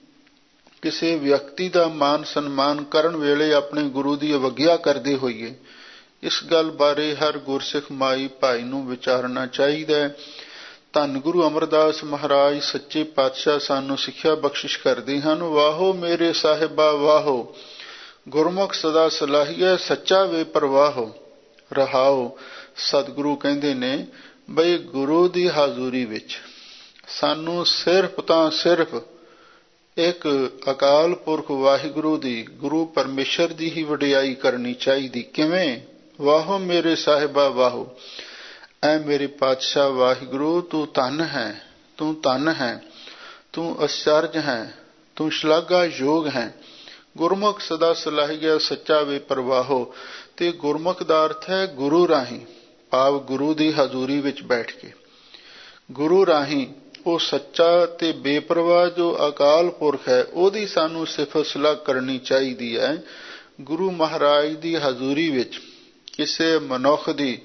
ਕਿਸੇ ਵਿਅਕਤੀ ਦਾ ਮਾਨ ਸਨਮਾਨ ਕਰਨ ਵੇਲੇ ਆਪਣੇ ਗੁਰੂ ਦੀ ਅਵਗਿਆ ਕਰਦੇ ਹੋਈਏ। ਇਸ ਗੱਲ ਬਾਰੇ ਹਰ ਗੁਰਸਿੱਖ ਮਾਈ ਭਾਈ ਨੂੰ ਵਿਚਾਰਨਾ ਚਾਹੀਦਾ ਹੈ। ਧੰਨ ਗੁਰੂ ਅਮਰਦਾਸ ਮਹਾਰਾਜ ਸੱਚੇ ਪਾਤਸ਼ਾਹ ਸਾਨੂੰ ਸਿੱਖਿਆ ਬਖਸ਼ਿਸ਼ ਕਰਦੇ ਹਨ। ਵਾਹੋ ਮੇਰੇ ਸਾਹਿਬਾ ਵਾਹੋ, ਗੁਰਮੁਖ ਸਦਾ ਸਲਾਹੀਐ ਸੱਚਾ ਵੇ ਪ੍ਰਵਾਹੋ। ਰਹਾਓ, ਸਤਿਗੁਰੂ ਕਹਿੰਦੇ ਨੇ ਬਈ ਗੁਰੂ ਦੀ ਹਾਜ਼ੂਰੀ ਵਿੱਚ ਸਾਨੂੰ ਸਿਰਫ ਤਾਂ ਸਿਰਫ ਇੱਕ ਅਕਾਲ ਪੁਰਖ ਵਾਹਿਗੁਰੂ ਦੀ, ਗੁਰੂ ਪਰਮੇਸ਼ਰ ਦੀ ਹੀ ਵਡਿਆਈ ਕਰਨੀ ਚਾਹੀਦੀ। ਕਿਵੇਂ? ਵਾਹੋ ਮੇਰੇ ਸਾਹਿਬਾ ਵਾਹੋ, ਐ ਮੇਰੇ ਪਾਤਸ਼ਾਹ ਵਾਹਿਗੁਰੂ ਤੂੰ ਧੰਨ ਹੈ, ਤੂੰ ਧੰਨ ਹੈ, ਤੂੰ ਅਚਰਜ ਹੈ, ਤੂੰ ਸ਼ਲਾਘਾ ਯੋਗ ਹੈ। ਗੁਰਮੁਖ ਸਦਾ ਸਲਾਹੀਐ ਸੱਚਾ ਵੇ ਪ੍ਰਵਾਹੋ। ਤੇ ਗੁਰਮੁਖ ਦਾ ਅਰਥ ਹੈ ਗੁਰੂ ਰਾਹੀਂ, ਭਾਵ ਗੁਰੂ ਦੀ ਹਜ਼ੂਰੀ ਵਿੱਚ ਬੈਠ ਕੇ। ਗੁਰੂ ਰਾਹੀਂ ਉਹ ਸੱਚਾ ਤੇ ਬੇਪਰਵਾਹ ਜੋ ਅਕਾਲ ਪੁਰਖ ਹੈ, ਉਹਦੀ ਸਾਨੂੰ ਸਿਫਤ ਸਲਾਹ ਕਰਨੀ ਚਾਹੀਦੀ ਹੈ। ਗੁਰੂ ਮਹਾਰਾਜ ਦੀ ਹਜ਼ੂਰੀ ਵਿੱਚ ਕਿਸੇ ਮਨੁੱਖ ਦੀ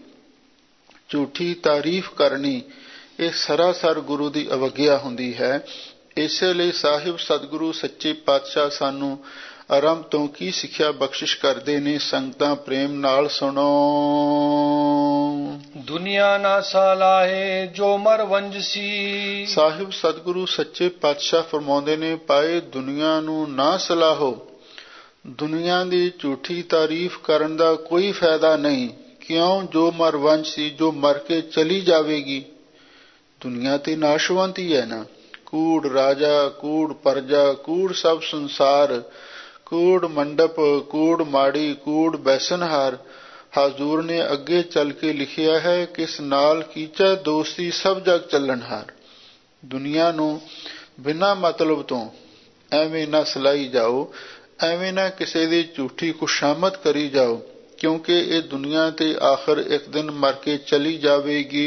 ਝੂਠੀ ਤਾਰੀਫ ਕਰਨੀ, ਇਹ ਸਰਾਸਰ ਗੁਰੂ ਦੀ ਅਵਗਿਆ ਹੁੰਦੀ ਹੈ। ਇਸੇ ਲਈ ਸਾਹਿਬ ਸਤਿਗੁਰੂ ਸੱਚੇ ਪਾਤਸ਼ਾਹ ਸਾਨੂੰ ਆਰੰਭ ਤੋਂ ਕੀ ਸਿੱਖਿਆ ਬਖਸ਼ਿਸ਼ ਕਰਦੇ ਨੇ, ਸੰਗਤਾਂ ਪ੍ਰੇਮ ਨਾਲ ਸੁਣੋ। ਦੁਨੀਆ ਨਾ ਸਾਲਾਹੇ ਜੋ ਮਰ ਵੰਜਸੀ। ਸਾਹਿਬ ਸਤਿਗੁਰੂ ਸੱਚੇ ਪਾਤਸ਼ਾਹ ਫਰਮਾਉਂਦੇ ਨੇ, ਭਾਈ ਦੁਨੀਆ ਨੂੰ ਨਾ ਸਲਾਹੋ। ਦੁਨੀਆ ਦੀ ਝੂਠੀ ਤਾਰੀਫ ਕਰਨ ਦਾ ਕੋਈ ਫਾਇਦਾ ਨਹੀਂ। ਕਿਉਂ? ਜੋ ਮਰ ਵੰਜਸੀ, ਜੋ ਮਰ ਕੇ ਚਲੀ ਜਾਵੇਗੀ। ਦੁਨੀਆ ਤੇ ਨਾਸ਼ਵੰਤ ਹੀ ਹੈ ਨਾ। ਕੂੜ ਰਾਜਾ, ਕੂੜ ਪਰਜਾ, ਕੂੜ ਸਭ ਸੰਸਾਰ, ਕੂੜ ਮੰਡਪ, ਕੂੜ ਮਾੜੀ, ਕੂੜ ਬੈਸਨਹਾਰ। ਹਾਜ਼ੂਰ ਨੇ ਅੱਗੇ ਚੱਲ ਕੇ ਲਿਖਿਆ ਹੈ, ਕਿਸ ਨਾਲ ਕੀਚੈ ਦੋਸਤੀ ਸਭ ਜਗ ਚੱਲਣਹਾਰ। ਦੁਨੀਆ ਨੂੰ ਬਿਨਾਂ ਮਤਲਬ ਤੋਂ ਐਵੇਂ ਨਾ ਸਲਾਈ ਜਾਓ। ਐਵੇਂ ਨਾ ਕਿਸੇ ਦੀ ਝੂਠੀ ਖੁਸ਼ਾਮਦ ਕਰੀ ਜਾਓ, ਕਿਉਂਕਿ ਇਹ ਦੁਨੀਆ ਤੇ ਆਖਰ ਇੱਕ ਦਿਨ ਮਰ ਕੇ ਚਲੀ ਜਾਵੇਗੀ।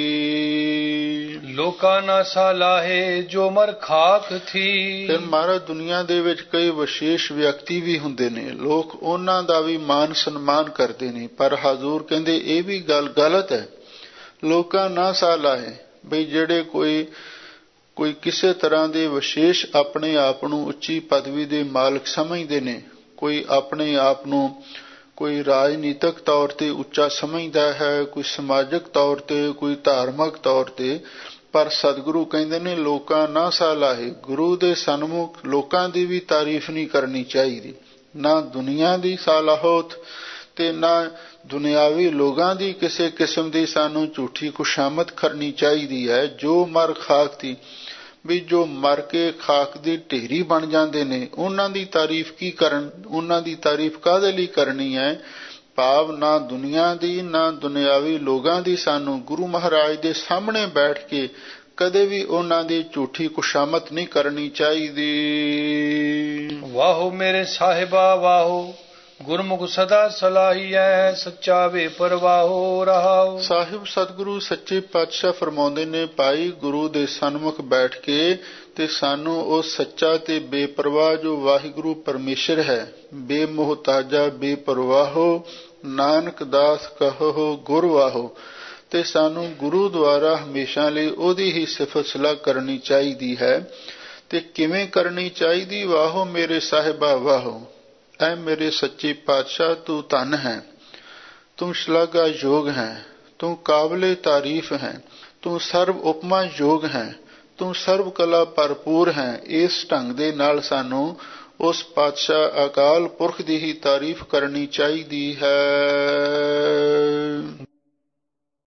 ਲੋਕਾਂ ਨਾ ਸਾਲਾਹੇ ਜੋ ਮਰ ਖਾਕ ਥੀ। ਫਿਰ ਮਹਾਰਾਜ ਦੁਨੀਆ ਦੇ ਵਿੱਚ ਕਈ ਵਿਸ਼ੇਸ਼ ਵਿਅਕਤੀ ਵੀ ਹੁੰਦੇ ਨੇ, ਲੋਕ ਉਹਨਾਂ ਦਾ ਵੀ ਮਾਨ ਸਨਮਾਨ ਕਰਦੇ ਨੇ, ਪਰ ਹਜ਼ੂਰ ਕਹਿੰਦੇ ਇਹ ਵੀ ਗੱਲ ਗਲਤ ਹੈ। ਲੋਕਾਂ ਨਾ ਸਾਲਾਹੇ, ਬਈ ਜਿਹੜੇ ਕੋਈ ਕਿਸੇ ਤਰ੍ਹਾਂ ਦੇ ਵਿਸ਼ੇਸ਼ ਆਪਣੇ ਆਪ ਨੂੰ ਉੱਚੀ ਪਦਵੀ ਦੇ ਮਾਲਕ ਸਮਝਦੇ ਨੇ, ਕੋਈ ਆਪਣੇ ਆਪ ਨੂੰ ਕੋਈ ਰਾਜਨੀਤਿਕ ਤੌਰ ਤੇ ਉੱਚਾ ਸਮਝਦਾ ਹੈ, ਕੋਈ ਸਮਾਜਿਕ ਤੌਰ ਤੇ, ਕੋਈ ਧਾਰਮਿਕ ਤੌਰ ਤੇ, ਪਰ ਸਤਿਗੁਰੂ ਕਹਿੰਦੇ ਨੇ ਲੋਕਾਂ ਨਾ ਸਾਲਾਹੇ, ਗੁਰੂ ਦੇ ਸਨਮੁਖ ਲੋਕਾਂ ਦੀ ਵੀ ਤਾਰੀਫ ਨਹੀਂ ਕਰਨੀ ਚਾਹੀਦੀ, ਨਾ ਦੁਨੀਆ ਦੀ ਸਾਲਾਹਤ ਤੇ ਨਾ ਦੁਨਿਆਵੀ ਲੋਕਾਂ ਦੀ ਕਿਸੇ ਕਿਸਮ ਦੀ ਸਾਨੂੰ ਝੂਠੀ ਖੁਸ਼ਾਮਦ ਕਰਨੀ ਚਾਹੀਦੀ ਹੈ। ਜੋ ਮਰ ਖਾਕ ਦੀ, ਵੀ ਜੋ ਮਰ ਕੇ ਖਾਕ ਦੀ ਢੇਰੀ ਬਣ ਜਾਂਦੇ ਨੇ, ਉਹਨਾਂ ਦੀ ਤਾਰੀਫ ਕੀ ਕਰਨ, ਉਹਨਾਂ ਦੀ ਤਾਰੀਫ ਕਾਹਦੇ ਲਈ ਕਰਨੀ ਹੈ। ਭਾਵ ਨਾ ਦੁਨੀਆ ਦੀ ਨਾ ਦੁਨਿਆਵੀ ਲੋਕਾਂ ਦੀ ਸਾਨੂੰ ਗੁਰੂ ਮਹਾਰਾਜ ਦੇ ਸਾਹਮਣੇ ਬੈਠ ਕੇ ਕਦੇ ਵੀ ਉਹਨਾਂ ਦੀ ਝੂਠੀ ਖੁਸ਼ਾਮਦ ਨਹੀਂ ਕਰਨੀ ਚਾਹੀਦੀ। ਵਾਹੋ ਮੇਰੇ ਸਾਹਿਬਾ ਵਾਹੋ, ਗੁਰਮੁਖ ਸਦਾ ਸਲਾਹੀਐ, ਸੱਚਾ ਵੇ ਪਰਵਾਹੋ ਰਹਾਓ। ਸਾਹਿਬ ਸਤਿਗੁਰੂ ਸੱਚੇ ਪਾਤਸ਼ਾਹ ਫਰਮਾਉਂਦੇ ਨੇ, ਭਾਈ ਗੁਰੂ ਦੇ ਸਨਮੁਖ ਬੈਠ ਕੇ ਤੇ ਸਾਨੂੰ ਉਹ ਸੱਚਾ ਤੇ ਬੇਪਰਵਾਹ ਜੋ ਵਾਹਿਗੁਰੂ ਪਰਮੇਸ਼ਰ ਹੈ, ਬੇਮੋਹਤਾਜਾ ਬੇਪਰਵਾਹੋ, ਨਾਨਕ ਦਾਸ ਕਹੋ ਗੁਰ ਵਾਹੋ, ਤੇ ਸਾਨੂੰ ਗੁਰੂ ਦੁਆਰਾ ਹਮੇਸ਼ਾ ਲਈ ਉਹਦੀ ਹੀ ਸਿਫਤ ਸਲਾਹ ਕਰਨੀ ਚਾਹੀਦੀ ਹੈ। ਤੇ ਕਿਵੇਂ ਕਰਨੀ ਚਾਹੀਦੀ। ਵਾਹੋ ਮੇਰੇ ਸਾਹਿਬਾ ਵਾਹੋ, ਐ ਮੇਰੇ ਸੱਚੇ ਪਾਤਸ਼ਾਹ ਤੂੰ ਧਨ ਹੈ, ਤੂੰ ਸ਼ਲਾਘਾ ਯੋਗ ਹੈ, ਤੂੰ ਕਾਬਲੇ ਤਾਰੀਫ ਹੈ, ਤੂੰ ਸਰਬ ਉਪਮਾ ਯੋਗ ਹੈ, ਤੂੰ ਸਰਬ ਕਲਾ ਭਰਪੂਰ ਹੈ। ਇਸ ਢੰਗ ਦੇ ਨਾਲ ਸਾਨੂੰ ਉਸ ਪਾਤਸ਼ਾਹ ਅਕਾਲ ਪੁਰਖ ਦੀ ਹੀ ਤਾਰੀਫ ਕਰਨੀ ਚਾਹੀਦੀ ਹੈ।